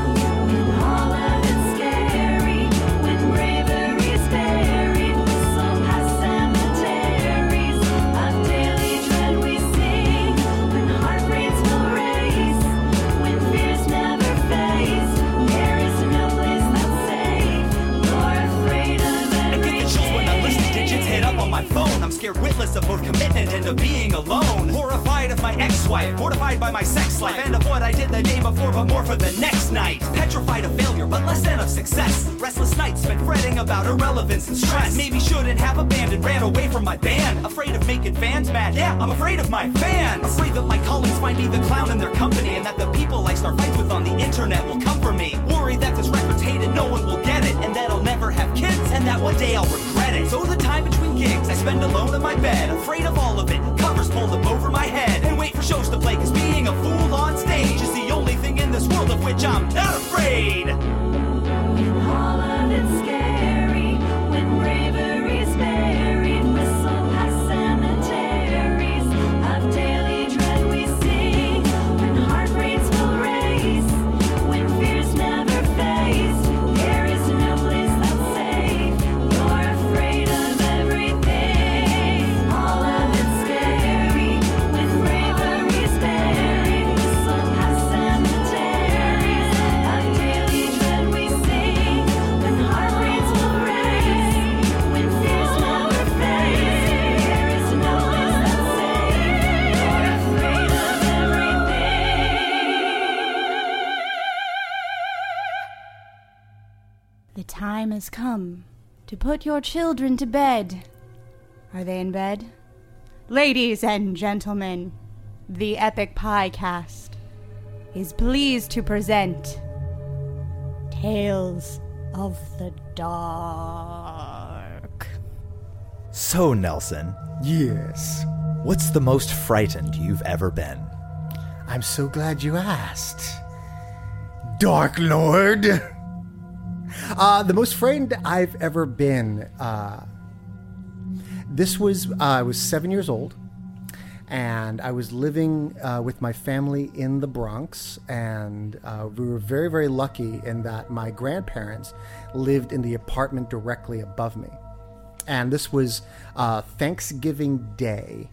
All of it's scary when bravery's buried with some past cemeteries of daily dread we sing. When heart rates will race, when fears never face, there is no place that's safe. You're afraid of I everything. get the chills when I listen digits hit up on my phone. I'm scared witless of both commitment and of being alone. Horrified of my ex-wife, mortified by my sex life, and of what I did the day before, but more for the next night. Petrified of failure, but less than of success. Restless nights spent fretting about irrelevance and stress. Maybe shouldn't have abandoned, ran away from my band. Afraid of making fans mad, yeah, I'm afraid of my fans. Afraid that my colleagues find me the clown in their company, and that the people I start fights with on the internet will come for me. Worried that this record's hated, no one will get it, and that I'll never have kids, and that one day I'll regret it. So the time between gigs I spend alone in my bed, afraid of all of it, covers pulled up over my head, and wait for shows to play, cause being a fool on stage is the only thing in this world of which I'm not afraid. When all of it's scary, when bravery's buried, whistle past cemeteries of daily dread we sing. When heart rates will race, when fears never face, there is no place that's safe. You're afraid of everything. All of it's scary, when bravery's buried, whistle past cemeteries of daily dread we sing. When heart rates will race, when fears never face, there is no place that's safe. You're afraid of everything. The time has come to put your children to bed. Are they in bed? Ladies and gentlemen, the Epic Piecast is pleased to present Tales of the Dark. So, Nelson, Yes. what's the most frightened you've ever been? I'm so glad you asked. Dark Lord. The most frightened I've ever been. This was, I was 7 years old, and I was living with my family in the Bronx, and we were very, very lucky in that my grandparents lived in the apartment directly above me. And this was Thanksgiving Day,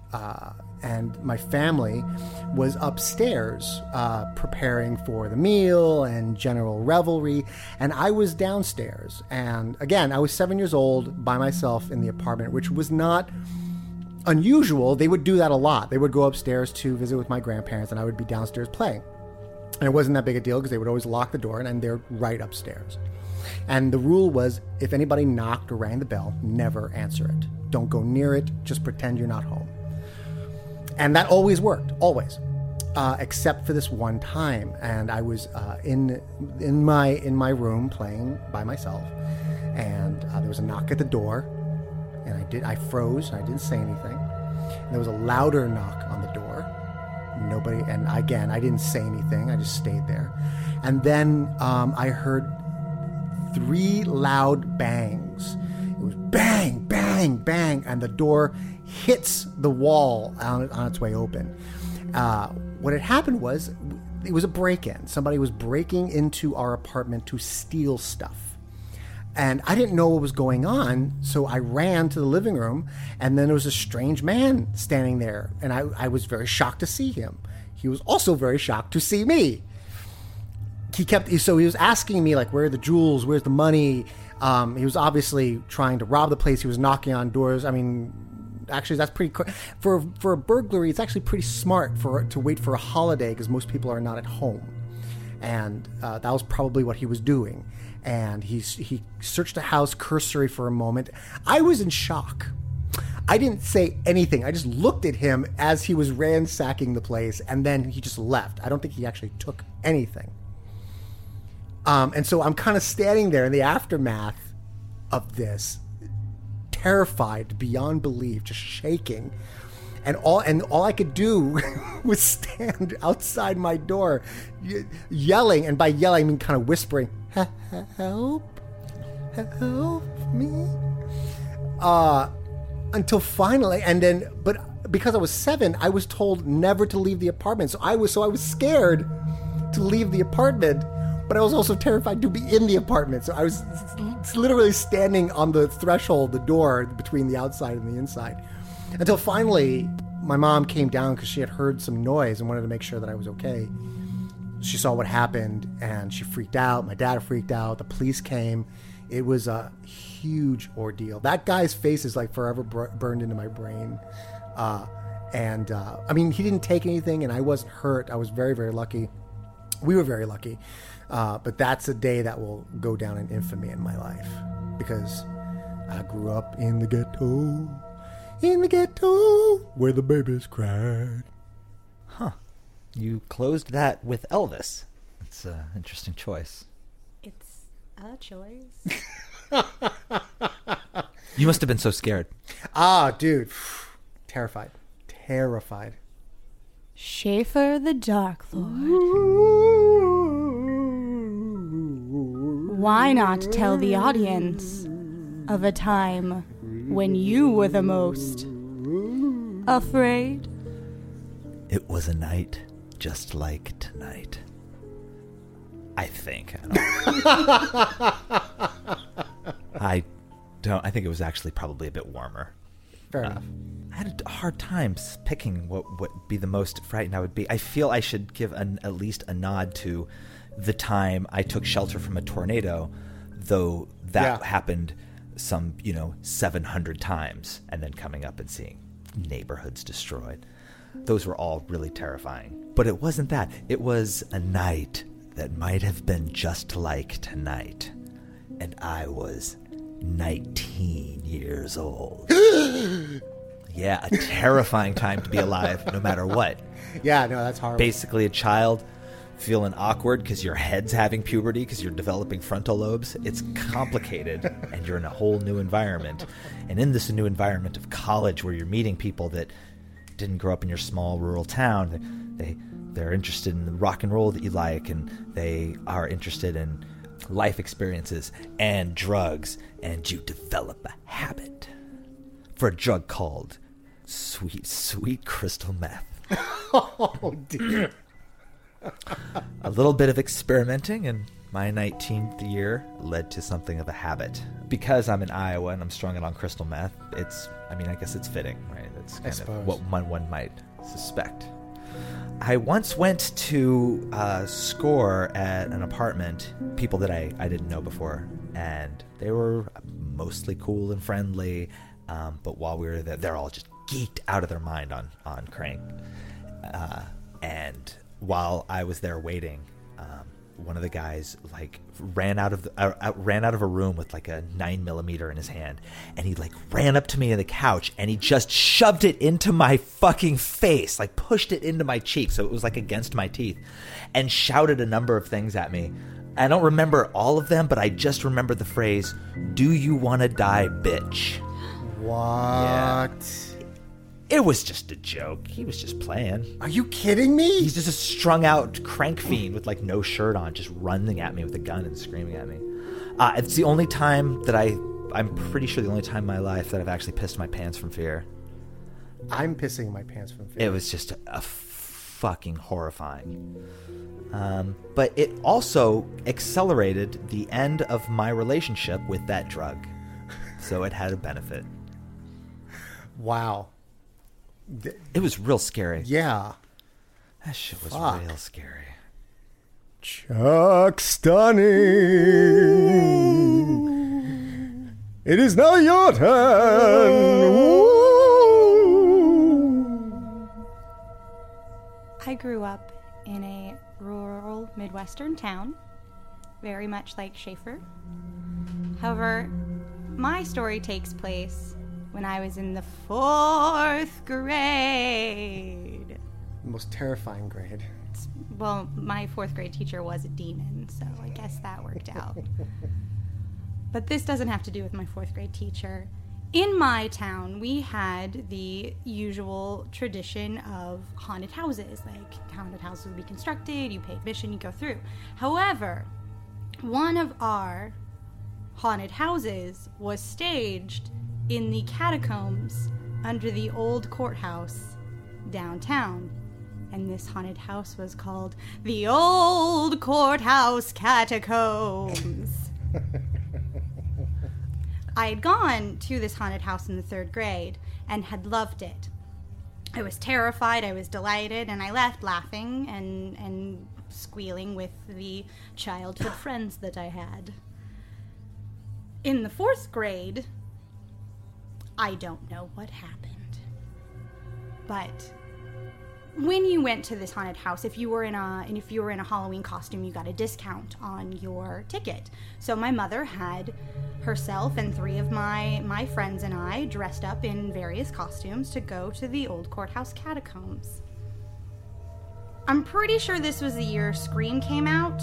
and my family was upstairs preparing for the meal and general revelry, and I was downstairs. And again, I was 7 years old by myself in the apartment, which was not unusual. They would do that a lot. They would go upstairs to visit with my grandparents, and I would be downstairs playing. And it wasn't that big a deal because they would always lock the door, and they're right upstairs. And the rule was, if anybody knocked or rang the bell, never answer it. Don't go near it. Just pretend you're not home. And that always worked, always, except for this one time. And I was in my room playing by myself, and there was a knock at the door, and I froze, and I didn't say anything. And there was a louder knock on the door. Nobody, and again, I didn't say anything. I just stayed there. And then I heard 3 loud bangs. It was bang, bang, bang, and the door hits the wall on its way open. What had happened was, it was a break-in. Somebody was breaking into our apartment to steal stuff. And I didn't know what was going on, so I ran to the living room, and then there was a strange man standing there, and I was very shocked to see him. He was also very shocked to see me. He was asking me, like, where are the jewels, where's the money? He was obviously trying to rob the place. He was knocking on doors. I mean, actually, that's pretty for a burglary. It's actually pretty smart to wait for a holiday because most people are not at home, and that was probably what he was doing. And he searched the house cursory for a moment. I was in shock. I didn't say anything. I just looked at him as he was ransacking the place, and then he just left. I don't think he actually took anything. And so I'm kind of standing there in the aftermath of this, terrified beyond belief, just shaking. And all I could do was stand outside my door, yelling, and by yelling I mean kind of whispering, "Help me!" Until finally, but because I was 7, I was told never to leave the apartment. So I was scared to leave the apartment, but I was also terrified to be in the apartment. So I was literally standing on the threshold, the door between the outside and the inside. Until finally, my mom came down because she had heard some noise and wanted to make sure that I was okay. She saw what happened, and she freaked out. My dad freaked out. The police came. It was a huge ordeal. That guy's face is like forever burned into my brain. I mean, he didn't take anything, and I wasn't hurt. I was very, very lucky. We were very lucky. But that's a day that will go down in infamy in my life, because I grew up in the ghetto where the babies cried. Huh. You closed that with Elvis. It's an interesting choice. It's a choice. You must have been so scared. Dude. Terrified. Schaefer the Dark Lord. Why not tell the audience of a time when you were the most afraid? It was a night just like tonight. I think. I think it was actually probably a bit warmer. Fair enough. I had a hard time picking what would be the most frightened I would be. I feel I should give at least a nod to the time I took shelter from a tornado, though that happened some 700 times, and then coming up and seeing neighborhoods destroyed. Those were all really terrifying. But it wasn't that. It was a night that might have been just like tonight. And I was 19 years old. Yeah, a terrifying time to be alive, no matter what. Yeah, no, that's horrible. Basically a child feeling awkward because your head's having puberty, because you're developing frontal lobes. It's complicated, and you're in a whole new environment. And in this new environment of college, where you're meeting people that didn't grow up in your small rural town, they're interested in the rock and roll that you like, and they are interested in life experiences and drugs, and you develop a habit for a drug called sweet crystal meth. Oh, dear. A little bit of experimenting in my 19th year led to something of a habit. Because I'm in Iowa and I'm strung out on crystal meth, I guess it's fitting, right? That's kind of what one might suspect. I once went to score at an apartment, people that I didn't know before, and they were mostly cool and friendly, but while we were there, they're all just geeked out of their mind on Krang. And while I was there waiting, one of the guys ran out of a room with a 9mm in his hand, and he ran up to me on the couch and he just shoved it into my fucking face, pushed it into my cheek so it was against my teeth, and shouted a number of things at me. I don't remember all of them, but I just remember the phrase, "Do you want to die, bitch?" What? Yeah. It was just a joke. He was just playing. Are you kidding me? He's just a strung out crank fiend with no shirt on, just running at me with a gun and screaming at me. It's the only time that I'm pretty sure the only time in my life that I've actually pissed my pants from fear. I'm pissing my pants from fear. It was just a fucking horrifying. But it also accelerated the end of my relationship with that drug. So it had a benefit. Wow. It was real scary. Yeah. That shit was real scary. Chuck Stunning. It is now your turn. Woo! I grew up in a rural Midwestern town, very much like Schaefer. However, my story takes place when I was in the 4th grade. The most terrifying grade. Well, my 4th grade teacher was a demon, so I guess that worked out. But this doesn't have to do with my 4th grade teacher. In my town, we had the usual tradition of haunted houses. Haunted houses would be constructed, you pay admission, you go through. However, one of our haunted houses was staged in the catacombs under the old courthouse downtown. And this haunted house was called the Old Courthouse Catacombs. I had gone to this haunted house in the 3rd grade and had loved it. I was terrified, I was delighted, and I left laughing and squealing with the childhood friends that I had. In the 4th grade, I don't know what happened. But when you went to this haunted house, if you were in a Halloween costume, you got a discount on your ticket. So my mother had herself and 3 of my friends and I dressed up in various costumes to go to the old courthouse catacombs. I'm pretty sure this was the year Scream came out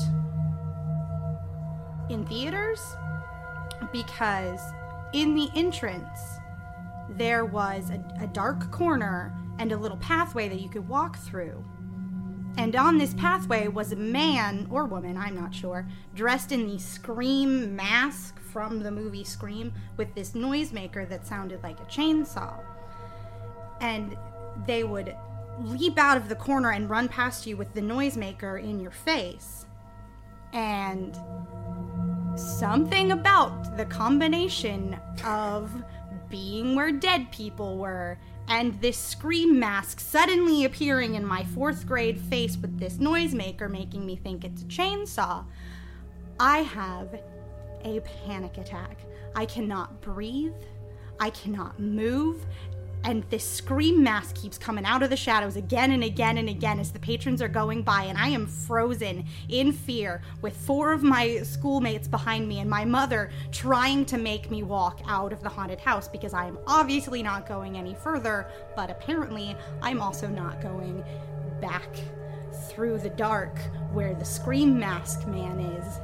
in theaters, because in the entrance there was a dark corner and a little pathway that you could walk through. And on this pathway was a man, or woman, I'm not sure, dressed in the Scream mask from the movie Scream with this noisemaker that sounded like a chainsaw. And they would leap out of the corner and run past you with the noisemaker in your face. And something about the combination of being where dead people were and this Scream mask suddenly appearing in my 4th grade face with this noisemaker making me think it's a chainsaw, I have a panic attack. I cannot breathe. I cannot move. And this Scream mask keeps coming out of the shadows again and again and again as the patrons are going by, and I am frozen in fear with 4 of my schoolmates behind me and my mother trying to make me walk out of the haunted house, because I am obviously not going any further, but apparently I'm also not going back through the dark where the Scream mask man is.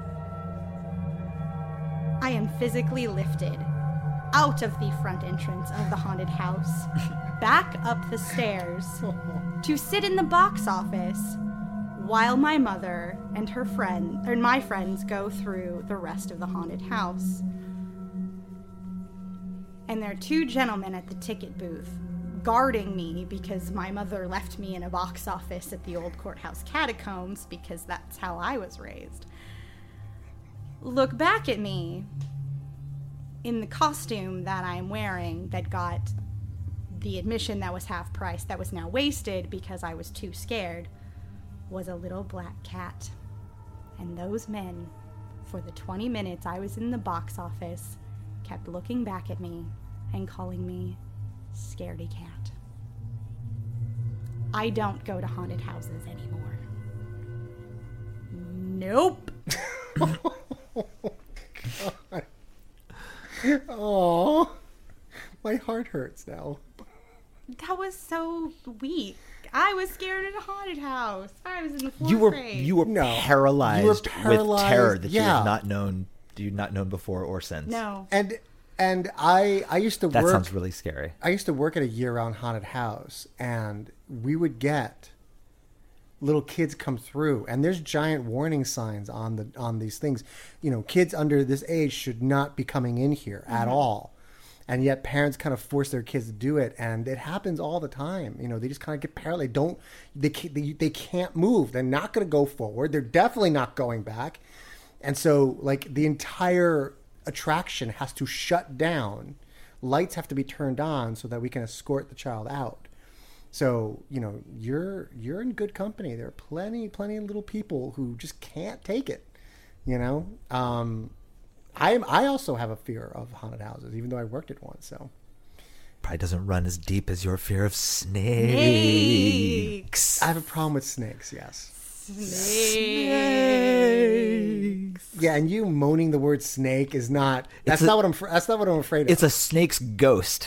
I am physically lifted out of the front entrance of the haunted house, back up the stairs, to sit in the box office while my mother and my friends go through the rest of the haunted house. And there are 2 gentlemen at the ticket booth guarding me because my mother left me in a box office at the old courthouse catacombs, because that's how I was raised. Look back at me in the costume that I'm wearing that got the admission that was half price, that was now wasted because I was too scared, was a little black cat. And those men, for the 20 minutes I was in the box office, kept looking back at me and calling me Scaredy Cat. I don't go to haunted houses anymore. Nope. God. Oh, my heart hurts now. That was so weak. I was scared in a haunted house. I was in the 4th grade. You were paralyzed with terror that yeah. you had not known before or since. No. And I used to work. That sounds really scary. I used to work at a year-round haunted house, and we would get little kids come through, and there's giant warning signs on these things. You know, kids under this age should not be coming in here at all. And yet parents kind of force their kids to do it, and it happens all the time. You know, they just kind of get paralyzed. They can't move. They're not going to go forward. They're definitely not going back. And so, like, the entire attraction has to shut down. Lights have to be turned on so that we can escort the child out. So, you know, you're in good company. There are plenty of little people who just can't take it, you know? I also have a fear of haunted houses, even though I worked at one, so. Probably doesn't run as deep as your fear of snakes. I have a problem with snakes, yes. Snakes. Yeah, and you moaning the word snake is not. That's not what I'm afraid of. It's a snake's ghost.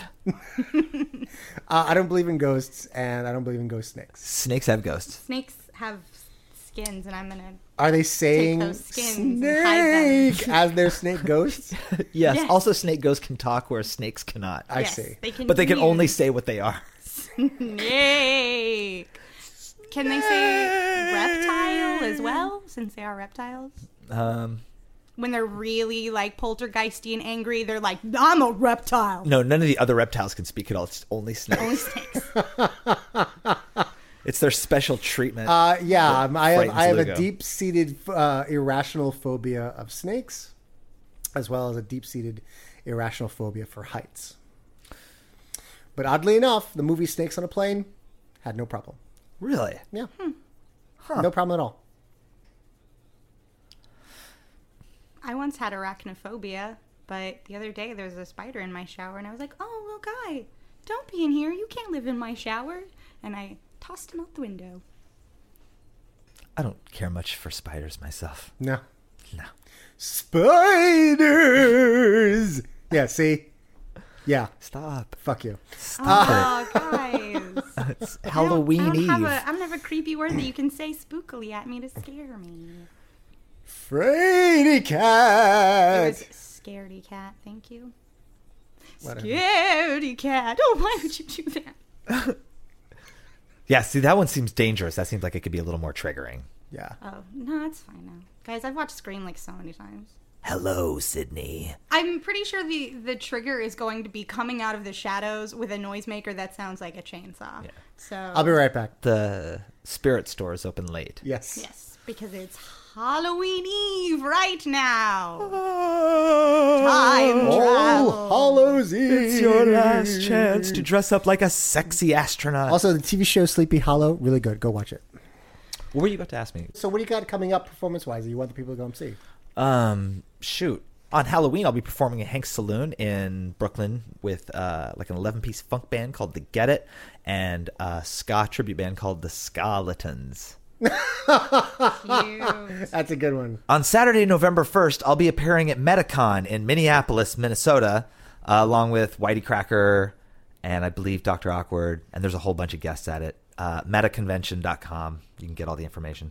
I don't believe in ghosts, and I don't believe in ghost snakes. Snakes have ghosts. Snakes have skins, and I'm gonna. Are they saying those skins and hide snake as their snake ghosts? Yes. Yes. Also, snake ghosts can talk where snakes cannot. I Yes, see. But they can only say what they are. Snake. Can they say reptile as well, since they are reptiles? When they're really like poltergeisty and angry, they're like, "I'm a reptile." No, none of the other reptiles can speak at all. It's only snakes. Only snakes. It's their special treatment. Yeah, I have a Lugo. deep-seated irrational phobia of snakes, as well as a deep-seated irrational phobia for heights. But oddly enough, the movie Snakes on a Plane had no problem. Really? Yeah. No problem at all. I once had arachnophobia, but the other day there was a spider in my shower, and I was like, "Oh, little guy, Don't be in here. You can't live in my shower. And I tossed him out the window. I don't care much for spiders myself. No. No. Spiders! Yeah, see? Yeah. Stop. Fuck you. Stop Guys. It's Halloween Eve. I don't have a creepy word that you can say spookily at me to scare me. Fraidy It cat! was scaredy cat. Thank you. Whatever. Scaredy cat. Oh, why would you do that? Yeah, see, that one seems dangerous. That seems like it could be a little more triggering. Yeah. Oh, no, it's fine now. Guys, I've watched Scream like so many times. Hello, Sydney. I'm pretty sure the trigger is going to be coming out of the shadows with a noisemaker that sounds like a chainsaw. Yeah. So I'll be right back. The spirit store is open late. Yes. yes, because it's Halloween Eve right now. Time Time travel. Hallows Eve. It's your last chance to dress up like a sexy astronaut. Also, the TV show Sleepy Hollow, really good. Go watch it. What were you about to ask me? So what do you got coming up performance-wise that you want the people to go and see? Shoot. On Halloween, I'll be performing at Hank's Saloon in Brooklyn with like an 11-piece funk band called The Get It and a ska tribute band called The Skeletons. Cute. That's a good one. On Saturday, November 1st, I'll be appearing at Metacon in Minneapolis, Minnesota, along with Whitey Cracker and I believe Dr. Awkward, and there's a whole bunch of guests at it. Metaconvention.com. You can get all the information.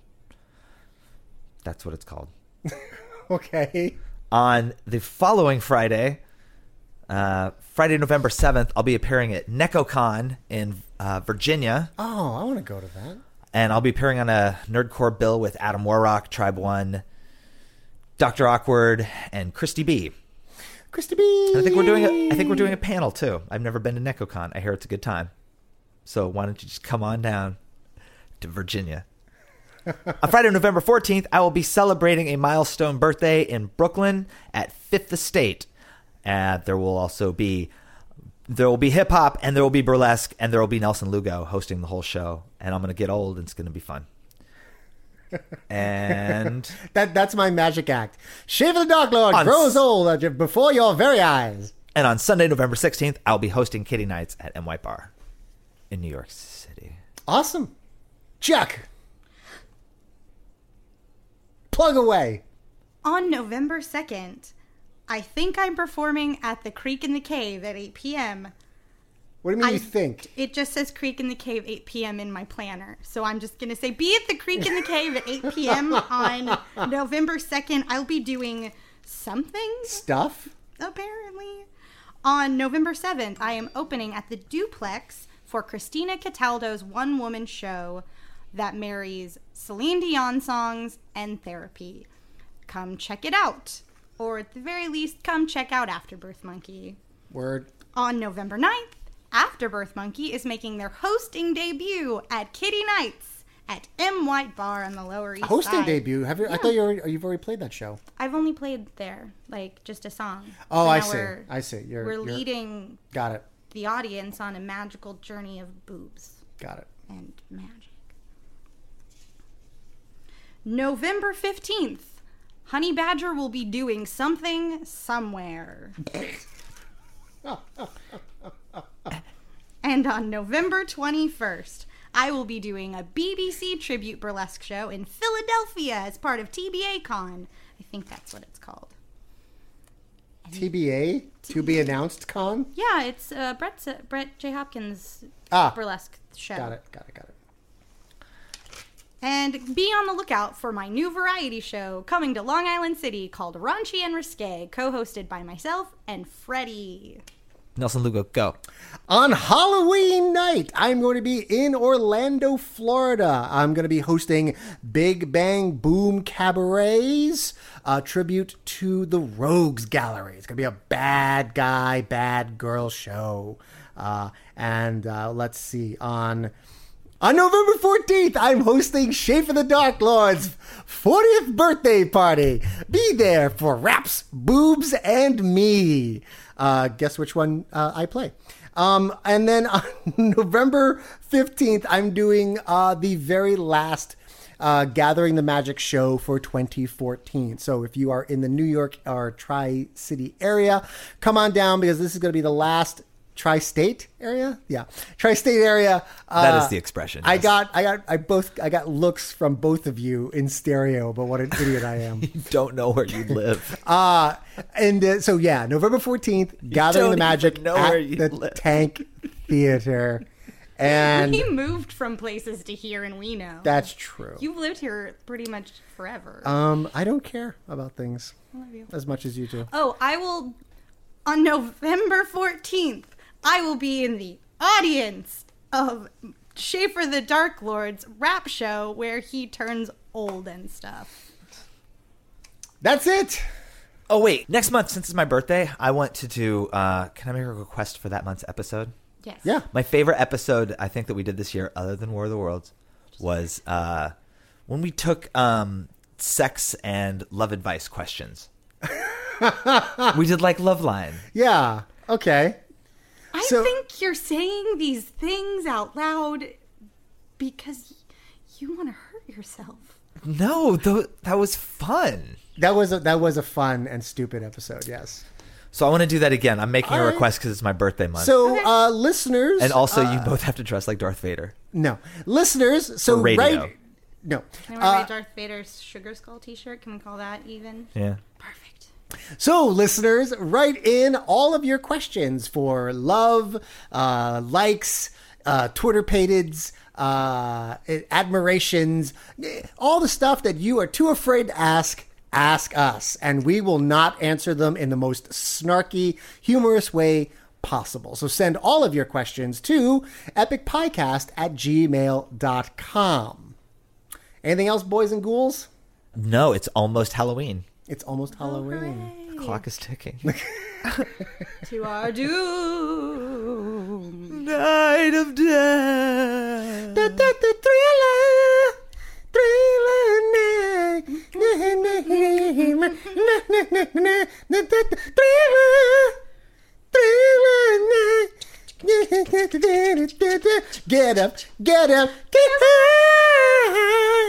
That's what it's called. Okay. On the following Friday, Friday, November 7th, I'll be appearing at NecoCon in Virginia. Oh, I want to go to that. And I'll be appearing on a Nerdcore bill with Adam Warrock, Tribe One, Dr. Awkward, and Christy B. Christy B. And I think we're doing a panel too. I've never been to NecoCon. I hear it's a good time. So why don't you just come on down to Virginia? On Friday, November 14th, I will be celebrating a milestone birthday in Brooklyn at Fifth Estate. There will be hip hop, and there will be burlesque, and there will be Nelson Lugo hosting the whole show. And I'm going to get old, and it's going to be fun. And that's my magic act. Shave of the Dark Lord On grows old before your very eyes. And on Sunday, November 16th, I'll be hosting Kitty Nights at M. White Bar in New York City. Awesome. Chuck. Plug away. On November 2nd, I think I'm performing at the Creek in the Cave at 8 p.m. What do you mean you think? It just says Creek in the Cave 8 p.m. in my planner. So I'm just going to say be at the Creek in the Cave at 8 p.m. on November 2nd. I'll be doing something, Stuff? apparently. On November 7th, I am opening at the Duplex for Christina Cataldo's one-woman show that marries Celine Dion songs and therapy. Come check it out. Or at the very least, come check out Afterbirth Monkey. Word. On November 9th, Afterbirth Monkey is making their hosting debut at Kitty Nights at M. White Bar on the Lower East Hosting Side. debut. Have you? I thought you've already played that show. I've only played there, like, just a song. Oh, So I now see. we're- I see. We're You're leading Got it. the audience on a magical journey of boobs Got it. and magic. November 15th, Honey Badger will be doing something somewhere. And on November 21st, I will be doing a BBC tribute burlesque show in Philadelphia as part of TBA Con. I think that's what it's called. TBA, to be announced con. Yeah, it's Brett J. Hopkins' Ah, burlesque show. got it. And be on the lookout for my new variety show coming to Long Island City called Raunchy and Risque, co-hosted by myself and Freddie. Nelson Lugo, go. On Halloween night, I'm going to be in Orlando, Florida. I'm going to be hosting Big Bang Boom Cabarets, a tribute to the Rogues Gallery. It's going to be a bad guy, bad girl show. And let's see, on November 14th, I'm hosting Shape of the Dark Lord's 40th birthday party. Be there for Raps, Boobs, and Me. Guess which one I play. And then on November 15th, I'm doing the very last Gathering the Magic show for 2014. So if you are in the New York or Tri-City area, come on down because this is going to be the last tri-state area. Yeah, tri-state area. That is the expression. I yes. got looks from both of you in stereo, but what an idiot I am. You don't know where you live. So yeah, November 14th, Gathering the Magic know where at you the live. Tank Theater. And We moved from places to here, and we know. that's true. You've lived here pretty much forever. I don't care about things I love you. as much as you do. Oh, I will, on November 14th, I will be in the audience of Schaefer the Dark Lord's rap show where he turns old and stuff. That's it. Oh, wait. Next month, since it's my birthday, I want to do... can I make a request for that month's episode? Yes. Yeah. My favorite episode, I think, that we did this year, other than War of the Worlds, was when we took sex and love advice questions. We did, like, Love Line. Yeah. Okay. I So- think you're saying these things out loud because you want to hurt yourself. No, that was fun. That was a fun and stupid episode. Yes. So I want to do that again. I'm making All a right. request because it's my birthday month. So, listeners, and also, you both have to dress like Darth Vader. no listeners. So For radio. right. No. Can I wear Darth Vader's Sugar Skull t-shirt? Can we call that even? Yeah. Perfect. So, listeners, write in all of your questions for love, likes, Twitter pateds, admirations, all the stuff that you are too afraid to ask us. And we will not answer them in the most snarky, humorous way possible. So send all of your questions to epicpiecast@gmail.com. Anything else, boys and ghouls? No, it's almost Halloween. It's almost Halloween. The clock is ticking. To our doom. Night of Death. Get up, get up, get high.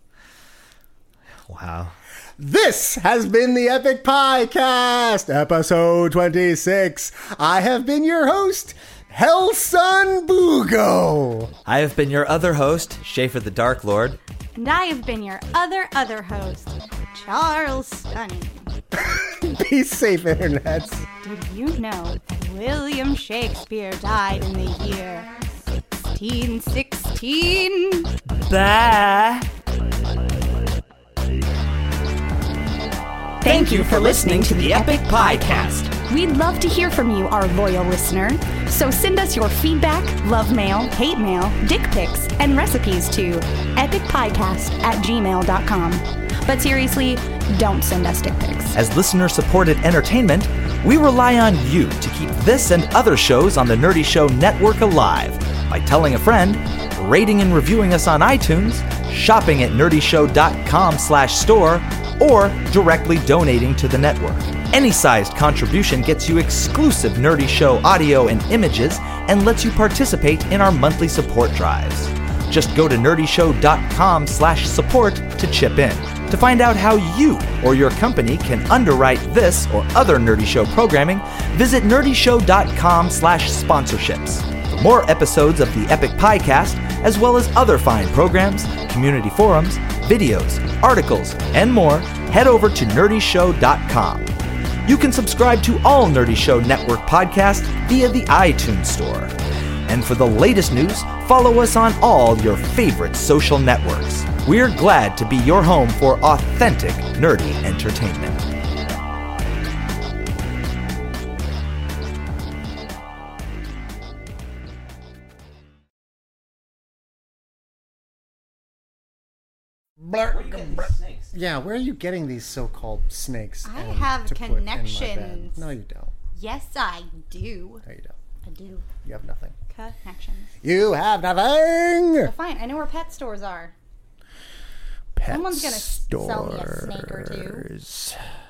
Wow. This has been the Epic Piecast, episode 26. I have been your host, Hellson Bugo. I have been your other host, Schaefer the Dark Lord. And I have been your other host, Charles Stunning. Be safe, internets. Did you know that William Shakespeare died in the year 1616? Bye. Thank you for listening to the Epic Piecast. We'd love to hear from you, our loyal listener. So send us your feedback, love mail, hate mail, dick pics, and recipes to epicpiecast@gmail.com. But seriously, don't send us dick pics. As listener-supported entertainment, we rely on you to keep this and other shows on the Nerdy Show Network alive by telling a friend, rating and reviewing us on iTunes, shopping at nerdyshow.com/store, or directly donating to the network. Any sized contribution gets you exclusive Nerdy Show audio and images and lets you participate in our monthly support drives. Just go to nerdyshow.com/support to chip in. To find out how you or your company can underwrite this or other Nerdy Show programming, visit nerdyshow.com/sponsorships. For more episodes of the Epic Piecast, as well as other fine programs, community forums, videos, articles, and more, head over to nerdyshow.com. You can subscribe to all Nerdy Show Network podcasts via the iTunes Store. And for the latest news, follow us on all your favorite social networks. We're glad to be your home for authentic nerdy entertainment. Yeah, where are you getting these so-called snakes? I and have to put in my bed? connections. No, you don't. Yes, I do. No, you don't. I do. You have nothing. Connections. You have nothing. Well, fine. I know where pet stores are. Pet Someone's gonna sell me a snake or two. stores.